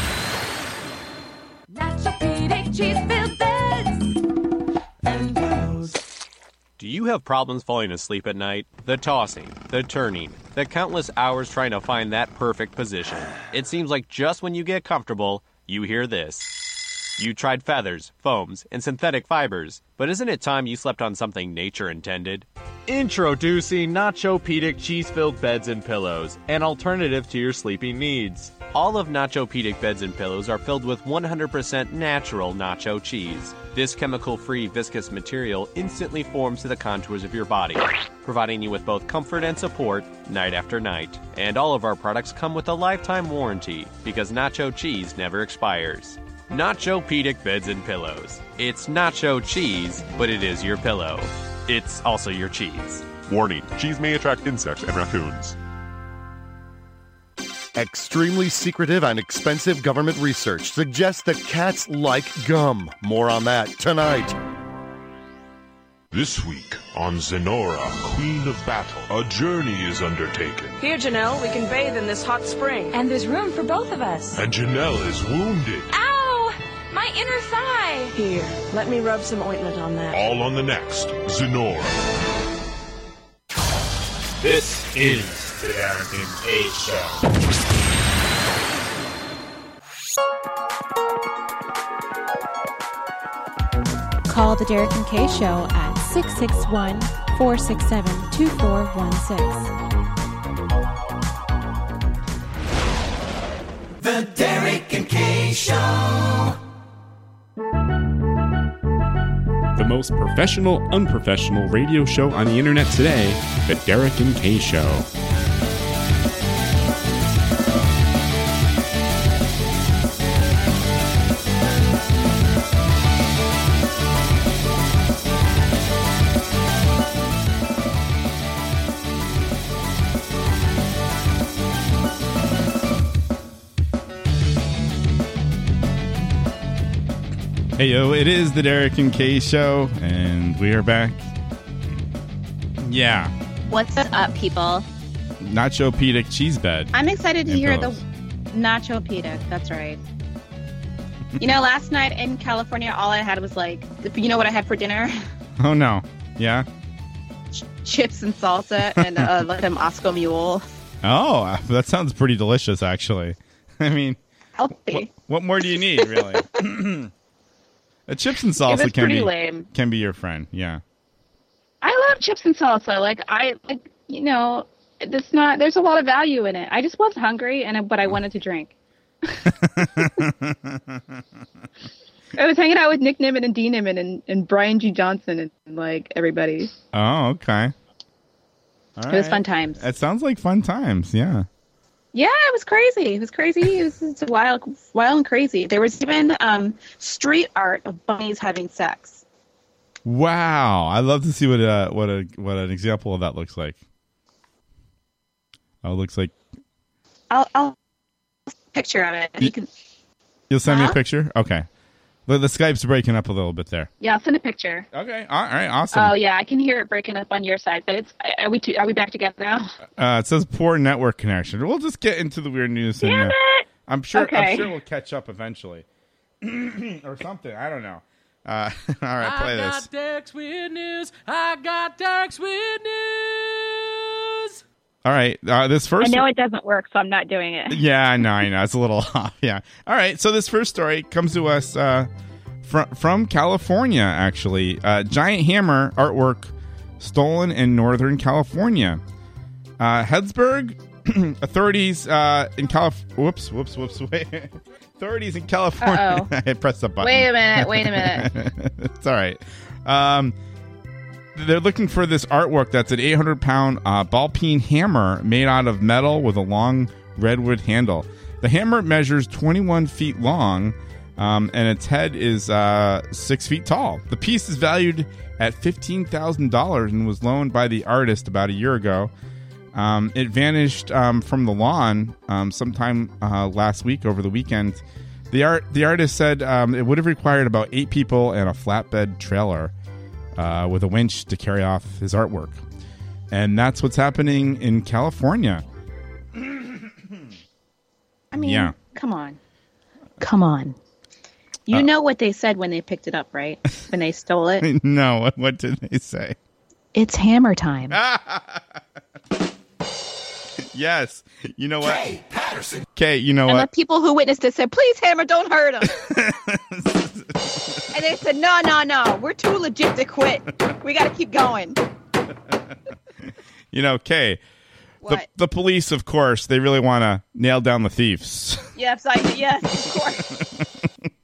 Orthopedic cheese-filled beds. And those. Do you have problems falling asleep at night? The tossing, the turning, the countless hours trying to find that perfect position. It seems like just when you get comfortable, you hear this. You tried feathers, foams, and synthetic fibers, but isn't it time you slept on something nature intended? Introducing Nachopedic cheese-filled beds and pillows, an alternative to your sleeping needs. All of Nachopedic beds and pillows are filled with one hundred percent natural nacho cheese. This chemical-free viscous material instantly forms to the contours of your body, providing you with both comfort and support night after night. And all of our products come with a lifetime warranty, because nacho cheese never expires. Nachopedic beds and pillows. It's nacho cheese, but it is your pillow. It's also your cheese. Warning, cheese may attract insects and raccoons. Extremely secretive and expensive government research suggests that cats like gum. More on that tonight. This week on Zenora, Queen of Battle, a journey is undertaken. Here, Janelle, we can bathe in this hot spring. And there's room for both of us. And Janelle is wounded. Ow! My inner thigh! Here, let me rub some ointment on that. All on the next Zenora. This is the Derek and Kay Show. Call the Derek and Kay Show at six six one, four six seven, two four one six. The Derek and Kay Show. The most professional, unprofessional radio show on the internet today, The Derek and Kay Show. Hey yo, it is the Derek and Kay Show, and we are back. Yeah. What's up, people? Nachopedic cheese bed. I'm excited to and hear pillows. the Nachopedic. That's right. You know, last night in California, all I had was like, you know what I had for dinner? Oh no. Yeah? Ch- chips and salsa and uh, like an Oscar Mule. Oh, that sounds pretty delicious, actually. I mean, Healthy. What, what more do you need, really? A chips and It salsa was can pretty be lame. can be your friend. Yeah. I love chips and salsa. Like I, like you know, it's not. There's a lot of value in it. I just was hungry, and but I wanted to drink. I was hanging out with Nick Niven and Dean Niven and, and Brian G. Johnson and, and like everybody. Oh, okay. All It was right. fun times. It sounds like fun times. Yeah. Yeah, it was crazy. It was crazy. It was, it was wild, wild and crazy. There was even um, street art of bunnies having sex. Wow, I'd love to see what a what a what an example of that looks like. Oh, it looks like I'll, I'll picture of it. You can. you'll send me Huh? a picture. Okay, the, the Skype's breaking up a little bit there. Yeah, I'll send a picture. Okay, all right, awesome. Oh yeah, I can hear it breaking up on your side. But it's are we two, are we back together now? Uh, it says poor network connection. We'll just get into the weird news. Damn and, uh, it! I'm sure. Okay. I'm sure we'll catch up eventually, or something. I don't know. Uh, all right, play I this. got Derek's weird news. I got Derek's weird news. All right, uh, this first. I know it doesn't work, so I'm not doing it. Yeah, I know, I know. It's a little off. Yeah. All right. So this first story comes to us uh, from from California. Actually, uh, giant hammer artwork stolen in Northern California. Uh, Healdsburg authorities uh, in Calif. Whoops, whoops, whoops. Wait. Authorities in California. Uh-oh. I pressed the button. Wait a minute. Wait a minute. It's all right. Um, they're looking for this artwork that's an eight hundred pound uh, ball peen hammer made out of metal with a long redwood handle. The hammer measures twenty-one feet long, um, and its head is uh, six feet tall. The piece is valued at fifteen thousand dollars and was loaned by the artist about a year ago. Um, it vanished um, from the lawn um, sometime uh, last week over the weekend. The art, the artist said um, it would have required about eight people and a flatbed trailer uh, with a winch to carry off his artwork. And that's what's happening in California. I mean, Yeah. come on. Come on. You Uh, know what they said when they picked it up, right? When they stole it? No, what, what did they say? It's hammer time. Yes. You know what? Kay Patterson. Kay, you know And the what? people who witnessed it said, please, Hammer, don't hurt him. And they said, no, no, no. We're too legit to quit. We got to keep going. you know, Kay, the, What? the police, of course, they really want to nail down the thieves. Yes, I yes, of course.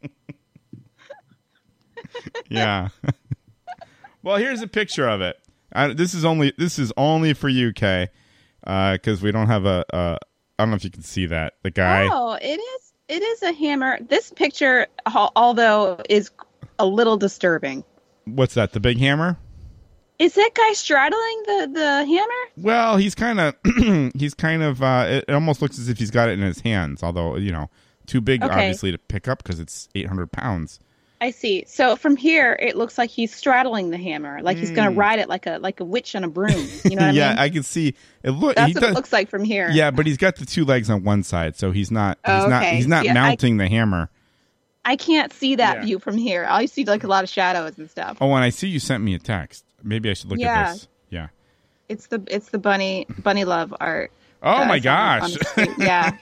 Yeah. Well, here's a picture of it. I, this is only this is only for you, Kay, because we don't have a, a. I don't know if you can see that the guy. Oh, it is. It is a hammer. This picture, al- although, is a little disturbing. What's that? The big hammer? Is that guy straddling the, the hammer? Well, he's kind of he's kind of. Uh, it, it almost looks as if he's got it in his hands. Although you know, too big Okay. obviously to pick up because it's eight hundred pounds. I see. So from here, it looks like he's straddling the hammer, like he's going to Mm. ride it like a like a witch on a broom. You know what yeah, I mean? I can see it. Look, That's he what does, it looks like from here. Yeah, but he's got the two legs on one side, so he's not. He's Oh, not. okay. He's not Yeah, I- mounting the hammer. I can't see that Yeah. view from here. I see like a lot of shadows and stuff. Oh, and I see you sent me a text. Maybe I should look Yeah. at this. Yeah. It's the it's the bunny bunny love art. Oh that my I saw on gosh. the screen. Yeah,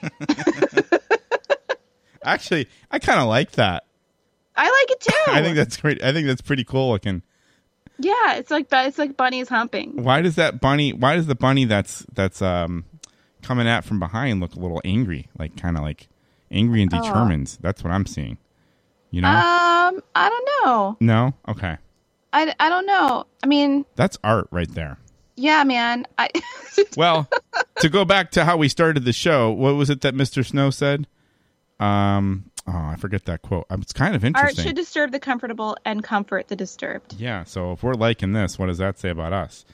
Actually, I kind of like that. I like it too. I think that's great. I think that's pretty cool looking. Yeah, it's like it's like bunnies humping. Why does that bunny? Why does the bunny that's that's um coming at from behind look a little angry? Like kind of like angry and Oh. determined. That's what I'm seeing. You know? Um, I don't know. No. Okay. I, I don't know. I mean, That's art right there. yeah, man. I Well, to go back to how we started the show, what was it that Mister Snow said? Um, oh, I forget that quote. Um, It's kind of art interesting. should disturb the comfortable and comfort the disturbed. Yeah. So if we're liking this, what does that say about us?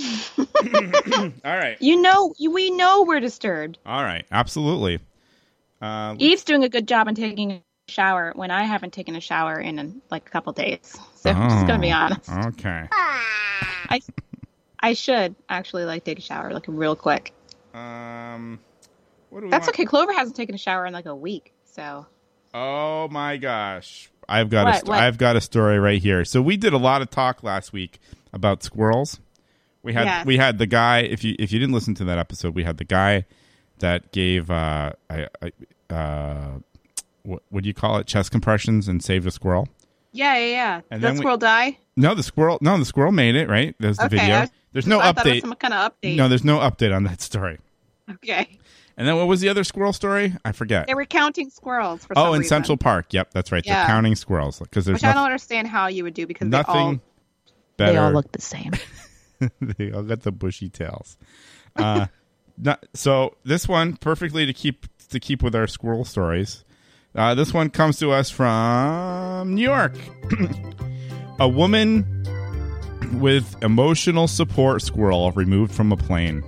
All right. You know, you, we know we're disturbed. All right. Absolutely. Uh, Eve's doing a good job in taking a shower when I haven't taken a shower in, in like a couple days. So I'm just gonna be oh, honest. Okay. I I should actually like take a shower like real quick. Um, what do we That's want? okay. Clover hasn't taken a shower in like a week, so Oh my gosh. I've got a What? st- What? I've got a story right here. So we did a lot of talk last week about squirrels. We had Yes. we had the guy, if you if you didn't listen to that episode, we had the guy that gave uh I, I uh what what do you call it? Chest compressions and saved a squirrel. yeah, yeah, yeah. And Did then that we- squirrel die? No, the squirrel no, the squirrel made it, right? There's the Okay, video. I was- There's no I thought it was update. some kind of update. No, there's no update on that story. Okay. And then what was the other squirrel story? I forget. They were counting squirrels for Oh, some in reason. Central Park. Yep, that's right. Yeah. They're counting squirrels because there's Which I nothing, don't understand how you would do because they all nothing better. they all look the same. They all got the bushy tails. Uh, not, so this one perfectly to keep to keep with our squirrel stories. Uh, this one comes to us from New York. A woman with emotional support squirrel removed from a plane.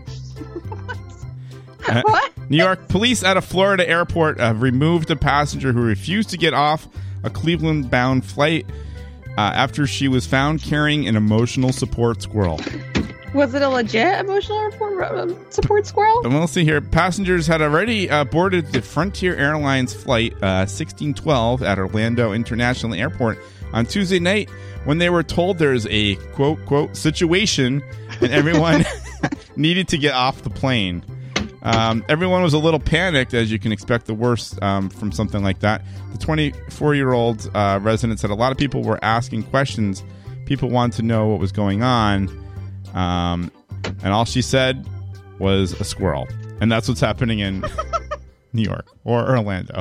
Uh, New York police at a Florida airport have removed a passenger who refused to get off a Cleveland-bound flight uh, after she was found carrying an emotional support squirrel. Was it a legit emotional report, uh, support squirrel? And we'll see here. Passengers had already uh, boarded the Frontier Airlines flight uh, sixteen twelve at Orlando International Airport on Tuesday night when they were told there's a quote, quote, situation and everyone needed to get off the plane. Um, everyone was a little panicked, as you can expect the worst um, from something like that. The twenty-four-year-old uh, resident said a lot of people were asking questions. People wanted to know what was going on. Um, and all she said was a squirrel. And that's what's happening in New York or Orlando.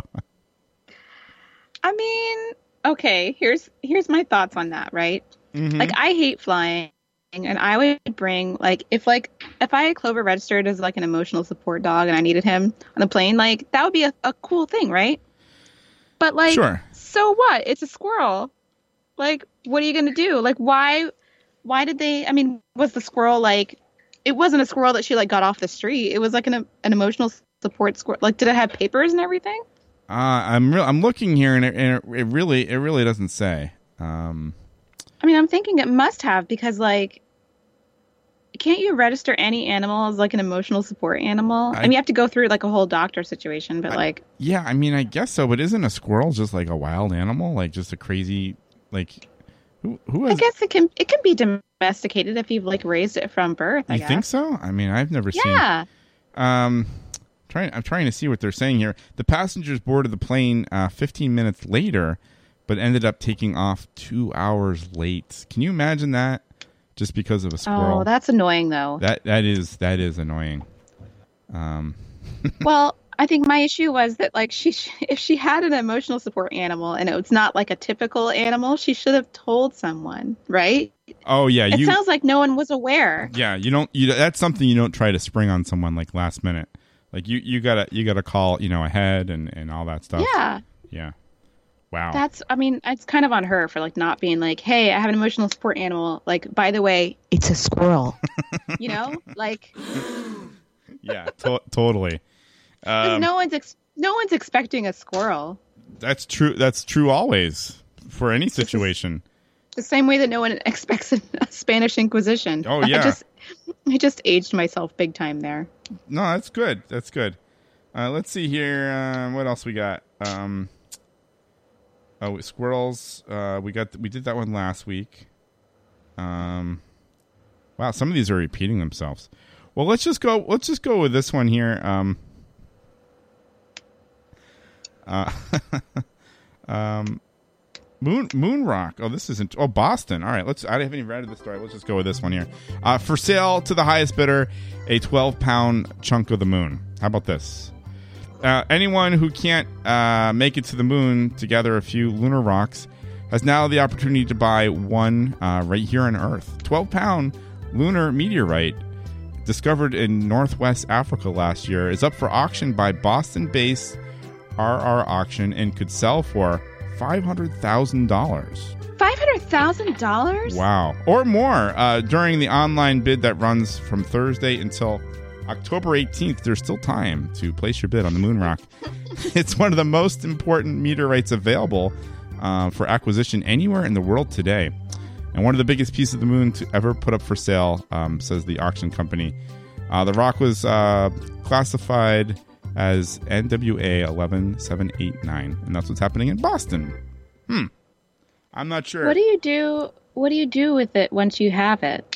I mean, okay, here's here's my thoughts on that, right? Mhm. Like I hate flying and I would bring like if like if I had Clover registered as like an emotional support dog and I needed him on the plane, like that would be a, a cool thing, right? But like Sure. so what? It's a squirrel. Like what are you going to do? Like why why did they I mean, was the squirrel like it wasn't a squirrel that she like got off the street. It was like an an emotional support squirrel. Like did it have papers and everything? Uh, I'm re- I'm looking here, and, it, and it, it really it really doesn't say. Um, I mean, I'm thinking it must have because, like, can't you register any animal as like an emotional support animal? I, I- mean, you have to go through like a whole doctor situation, but like, yeah, I mean, I guess so. But isn't a squirrel just like a wild animal, like just a crazy like who who I has? guess it can it can be domesticated if you've like raised it from birth. I You guess. think so? I mean, I've never Yeah. seen. Um, trying. I'm trying to see what they're saying here. The passengers boarded the plane uh, fifteen minutes later, but ended up taking off two hours late. Can you imagine that? just because of a squirrel. Oh, that's annoying, though. That that is that is annoying. Um, Well, I think my issue was that, like, she if she had an emotional support animal and it was not like a typical animal, she should have told someone, right? oh yeah, It you. sounds like no one was aware. Yeah, you don't. You that's something you don't try to spring on someone like last minute. Like you, you gotta you gotta call you know ahead and, and all that stuff. Yeah. Yeah. Wow. That's, I mean, it's kind of on her for, like, not being like, hey, I have an emotional support animal. Like, by the way, it's a squirrel. You know? Like, yeah. To- totally. 'cause Um, no one's ex- no one's expecting a squirrel. That's true. That's true always for any situation. The same way that no one expects a, a Spanish Inquisition. Oh, yeah. I just, I just aged myself big time there. No, that's good. That's good. Uh, let's see here. Uh, what else we got? Um, oh, squirrels. Uh, we got. We did that one last week. Um, wow, some of these are repeating themselves. Well, let's just go. Let's just go with this one here. Um, uh, um, Moon Moon Rock. Oh, this isn't. Oh, Boston. All right. Let's. I haven't even read the story. Let's just go with this one here. Uh, for sale to the highest bidder, a twelve pound chunk of the moon. How about this? Uh, anyone who can't uh, make it to the moon to gather a few lunar rocks has now the opportunity to buy one uh, right here on Earth. twelve pound lunar meteorite discovered in Northwest Africa last year is up for auction by Boston-based R R Auction and could sell for five hundred thousand dollars. five hundred thousand dollars? Wow. Or more uh, during the online bid that runs from Thursday until October eighteenth. There's still time to place your bid on the moon rock. It's one of the most important meteorites available uh, for acquisition anywhere in the world today. And one of the biggest pieces of the moon to ever put up for sale, um, says the auction company. Uh, the rock was uh, classified as N W A eleven seven eight nine, and that's what's happening in Boston. Hmm. I'm not sure. What do you do? What do you do with it once you have it?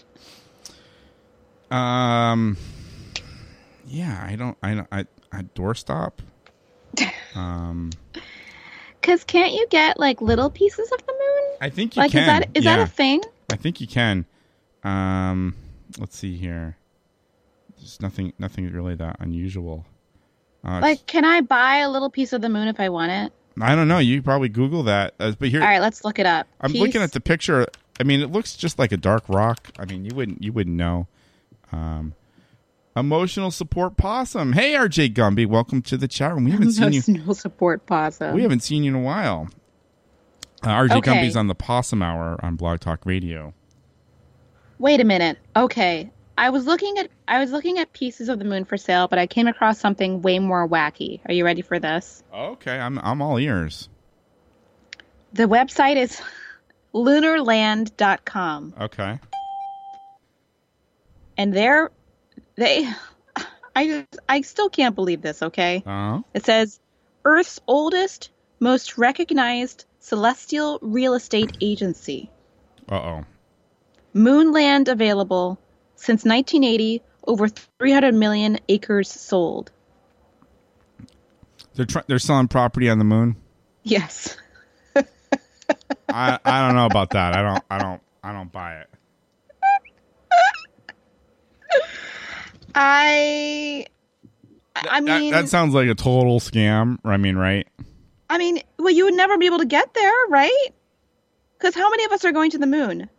Um. Yeah, I don't. I I, I doorstop. Um. Because can't you get like little pieces of the moon? I think you like, can. Is that is yeah. that a thing? I think you can. Um. Let's see here. There's nothing. Nothing really that unusual. Uh, Like, can I buy a little piece of the moon if I want it? I don't know. You probably Google that. Uh, but here, All right, let's look it up. I'm Piece- looking at the picture. I mean, it looks just like a dark rock. I mean, you wouldn't you wouldn't know. Um, emotional support possum. Hey, R J Gumby, welcome to the chat room. We haven't seen you. Emotional support possum. We haven't seen you in a while. Uh, R J Okay. Gumby's on the Possum Hour on Blog Talk Radio. Wait a minute. Okay. I was looking at I was looking at pieces of the moon for sale, but I came across something way more wacky. Are you ready for this? Okay, I'm I'm all ears. The website is lunarland dot com. Okay. And they're they I just I still can't believe this, okay? Uh-huh. It says Earth's oldest, most recognized celestial real estate agency. Uh-oh. Moonland available since nineteen eighty, over three hundred million acres sold. They're tr- they're selling property on the moon? Yes. I I don't know about that. I don't I don't I don't buy it. I I That, mean that sounds like a total scam. I mean, right? I mean, well, you would never be able to get there, right? Because how many of us are going to the moon?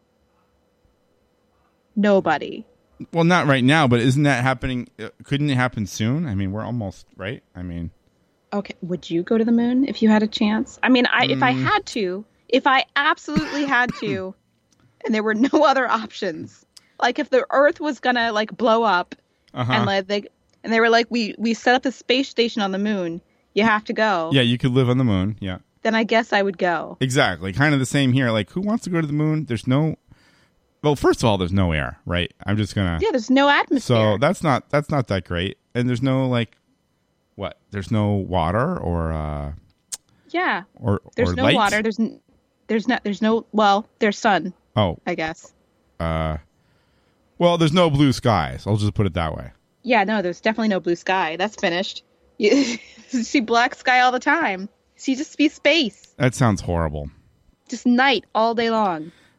Nobody. Well, not right now, but isn't that happening? uh, Couldn't it happen soon? I mean, we're almost, right? I mean, Okay, would you go to the moon if you had a chance? I mean, I if I Mm. had to, if I absolutely had to, and there were no other options, like if the Earth was gonna like blow up, Uh-huh. and like they and they were like, we we set up the space station on the moon, you have to go. yeah, you could live on the moon. Yeah, Then I guess I would go. exactly. Kind of the same here. Like, who wants to go to the moon? There's no. Well, first of all, there's no air, right? I'm just gonna. Yeah, there's no atmosphere. So that's not that's not that great, and there's no like, what? There's no water or uh Yeah. or There's or no light? water. There's n- there's not there's no well there's sun. Oh, I guess. uh, well, there's no blue skies. I'll just put it that way. Yeah, no, there's definitely no blue sky. That's finished. You see black sky all the time. See, just be space. That sounds horrible. Just night all day long.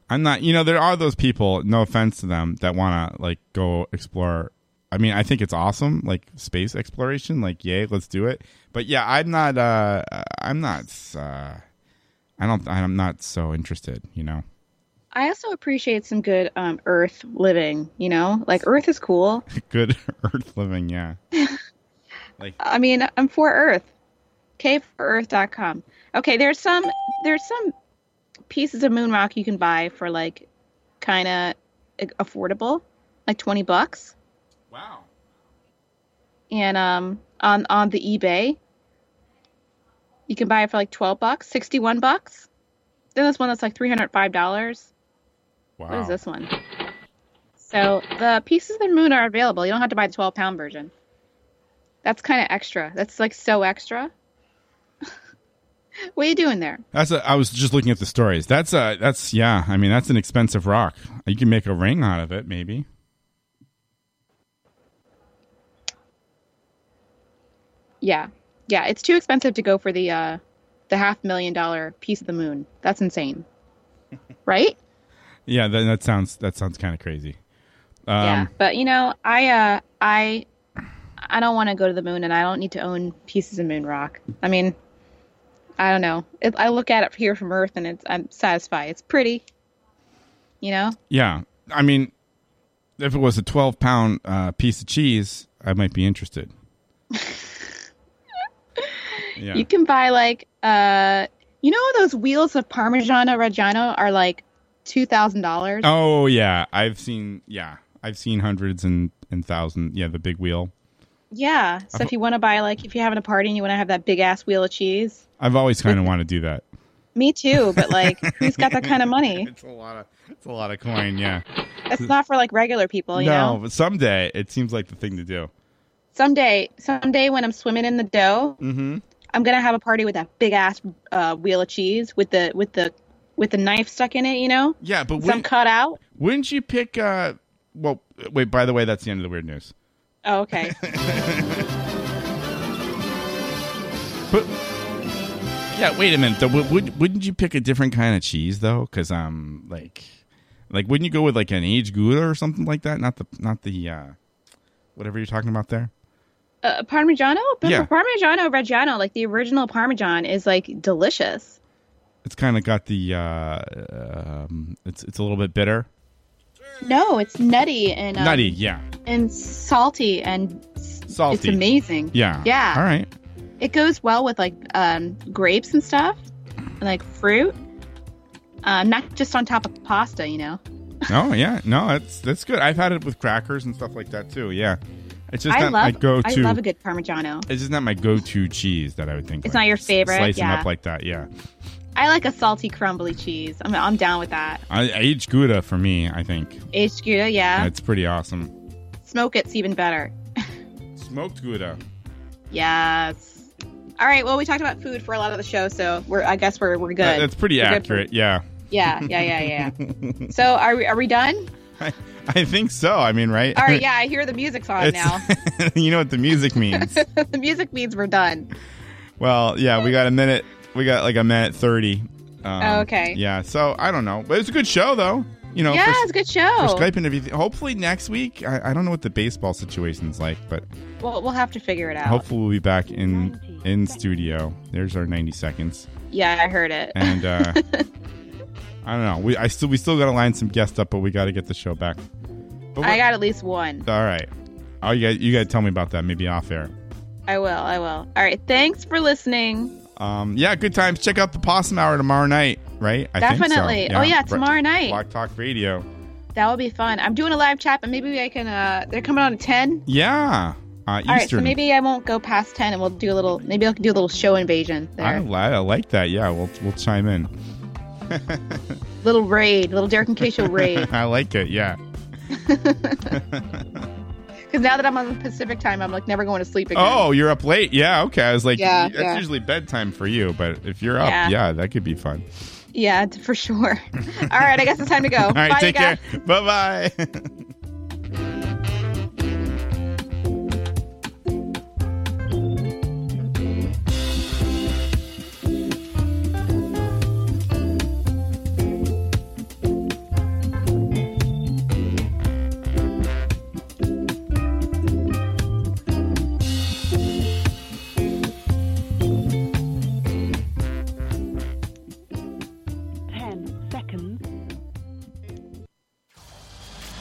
I'm not. You know, there are those people. No offense to them that want to like go explore. I mean, I think it's awesome, like space exploration. Like, yay, let's do it. But yeah, I'm not. Uh, I'm not. Uh, I don't. I'm not so interested. You know. I also appreciate some good um, Earth living. You know, like Earth is cool. Good Earth living, yeah. Like, I mean, I'm for Earth. K for earth dot com. Okay, there's some. There's some pieces of moon rock you can buy for like kind of affordable, like twenty bucks. Wow. And um on on the eBay you can buy it for like twelve bucks, sixty-one bucks. Then this one that's like three hundred five dollars. Wow. What is this one? So the pieces of the moon are available. You don't have to buy the twelve pound version. That's kind of extra. That's like so extra. What are you doing there? That's a, I was just looking at the stories. That's a, that's, yeah, I mean, that's an expensive rock. You can make a ring out of it, maybe. Yeah. Yeah, it's too expensive to go for the uh, the half million dollar piece of the moon. That's insane. Right? Yeah, that, that sounds that sounds kind of crazy. Um, yeah, but you know, I uh, I I don't want to go to the moon, and I don't need to own pieces of moon rock. I mean, I don't know. If I look at it here from Earth, and it's I'm satisfied. It's pretty. You know? Yeah, I mean, if it was a twelve pound uh, piece of cheese, I might be interested. Yeah. You can buy like uh, you know, those wheels of Parmigiano Reggiano are like two thousand dollars. Oh yeah, I've seen. Yeah, I've seen hundreds and and thousand. Yeah, the big wheel. Yeah. So if you want to buy like if you're having a party and you want to have that big ass wheel of cheese. I've always kind of wanted to do that. Me too, but like, who's got that kind of money? It's a lot of it's a lot of coin. Yeah. It's not for like regular people, you no, know. but someday it seems like the thing to do. Someday, someday when I'm swimming in the dough, mm-hmm. I'm gonna have a party with that big ass uh, wheel of cheese with the with the with the knife stuck in it, you know. Yeah, but some cut out. Wouldn't you pick? Uh, well, wait. By the way, that's the end of the weird news. Oh, okay. But yeah, wait a minute. Though, would wouldn't you pick a different kind of cheese though? Because um, like, like wouldn't you go with like an aged Gouda or something like that? Not the not the uh, whatever you're talking about there. Uh, Parmigiano, but Yeah. Parmigiano Reggiano, like the original Parmesan, is like delicious. It's kind of got the uh, um, it's it's a little bit bitter. No, it's nutty and um, Nutty, yeah. and salty and Salty. It's amazing. Yeah. Yeah. All right. It goes well with like um, grapes and stuff, and, like fruit. Um, not just on top of pasta, you know. Oh yeah, no, that's that's good. I've had it with crackers and stuff like that too. Yeah, it's just I not love. my go-to. I love a good Parmigiano. It's just not my go-to cheese that I would think. It's like, not your favorite, Slice them yeah. up like that, yeah. I like a salty, crumbly cheese. I'm I'm down with that. I, aged Gouda for me, I think. Aged Gouda, yeah. It's pretty awesome. Smoke it's even better. Smoked Gouda. Yes. All right. Well, we talked about food for a lot of the show, so we're. I guess we're we're good. That- that's pretty We're good accurate. for- Yeah. Yeah. Yeah. Yeah. Yeah. So are we are we done? I, I think so. I mean, right? All right. Yeah. I hear the music's on now. You know what the music means. The music means we're done. Well, yeah, we got a minute. We got like a minute thirty. Um, Oh, okay. Yeah. So I don't know, but it's a good show though. You know. Yeah, for, it's a good show. For Skype and everything. Hopefully next week. I, I don't know what the baseball situation's like, but Well, we'll have to figure it out. hopefully we'll be back in in studio. There's our ninety seconds. Yeah, I heard it. And uh, I don't know. We I still we still got to line some guests up, but we got to get the show back. But I got at least one. all right. Oh, you got you got to tell me about that. Maybe off air. I will. I will. All right. Thanks for listening. Um, yeah, good times. Check out the Possum Hour tomorrow night, right? I Definitely. Think so. Oh, yeah, Br- tomorrow night. Block Talk Radio. That will be fun. I'm doing a live chat, but maybe I can. Uh, they're coming on at ten. Yeah, uh, Eastern. All right, so maybe I won't go past ten, and we'll do a little. Maybe I'll do a little show invasion there. I, li- I like that. Yeah, we'll we'll chime in. Little raid, little Derek and Kay show raid. I like it. Yeah. Because now that I'm on the Pacific time, I'm like never going to sleep again. Oh, you're up late. Yeah. Okay. I was like, Yeah, that's yeah. usually bedtime for you, but if you're up, Yeah. yeah, that could be fun. Yeah, t- for sure. All right, I guess it's time to go. All right. Bye, Take you guys. care. Bye bye.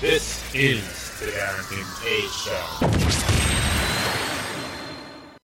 This is the Derek and Kay Show.